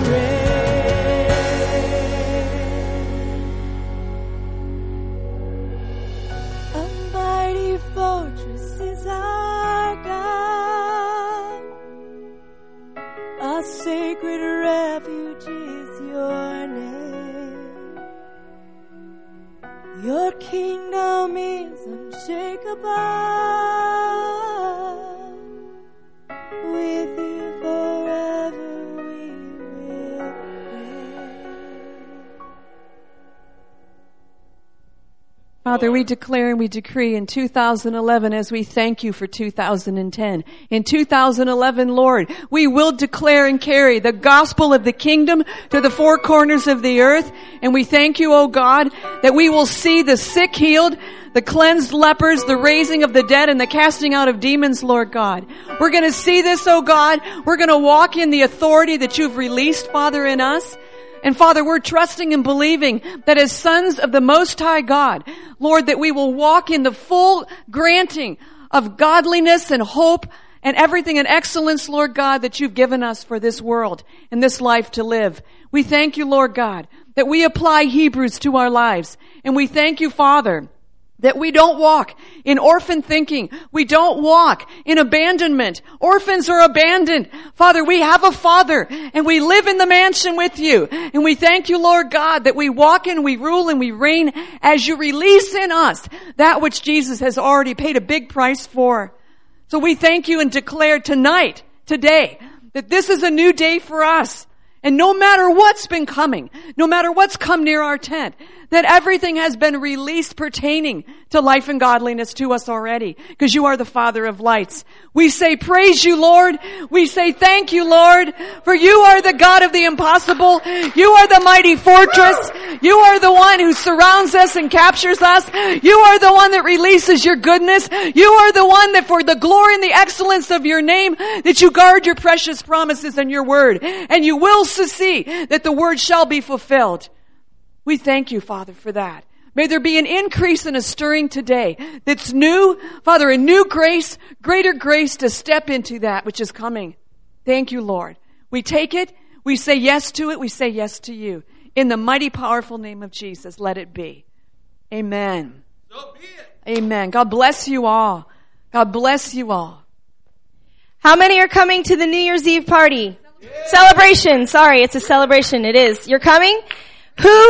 reign. A mighty fortress is our God. A sacred refuge is your name. Your kingdom is unshakable. With you forever we will reign. Father, we declare and we decree in two thousand eleven as we thank you for two thousand ten. In two thousand eleven, Lord, we will declare and carry the gospel of the kingdom to the four corners of the earth. And we thank you, O God, that we will see the sick healed, the cleansed lepers, the raising of the dead, and the casting out of demons, Lord God. We're going to see this, O God. We're going to walk in the authority that you've released, Father, in us. And Father, we're trusting and believing that as sons of the Most High God, Lord, that we will walk in the full granting of godliness and hope and everything in excellence, Lord God, that you've given us for this world and this life to live. We thank you, Lord God, that we apply Hebrews to our lives. And we thank you, Father, that we don't walk in orphan thinking. We don't walk in abandonment. Orphans are abandoned. Father, we have a Father and we live in the mansion with you. And we thank you, Lord God, that we walk and we rule and we reign as you release in us that which Jesus has already paid a big price for. So we thank you and declare tonight, today, that this is a new day for us. And no matter what's been coming, no matter what's come near our tent, that everything has been released pertaining to life and godliness to us already, because you are the Father of lights. We say, praise you, Lord. We say, thank you, Lord, for you are the God of the impossible. You are the mighty fortress. You are the one who surrounds us and captures us. You are the one that releases your goodness. You are the one that for the glory and the excellence of your name, that you guard your precious promises and your word. And you will see that the word shall be fulfilled. We thank you, Father, for that. May there be an increase and a stirring today that's new, Father, a new grace, greater grace to step into that which is coming. Thank you, Lord. We take it, we say yes to it, we say yes to you. In the mighty, powerful name of Jesus, let it be. Amen. So be it. Amen. God bless you all. God bless you all. How many are coming to the New Year's Eve party? Celebration. Sorry, it's a celebration. It is. You're coming? Who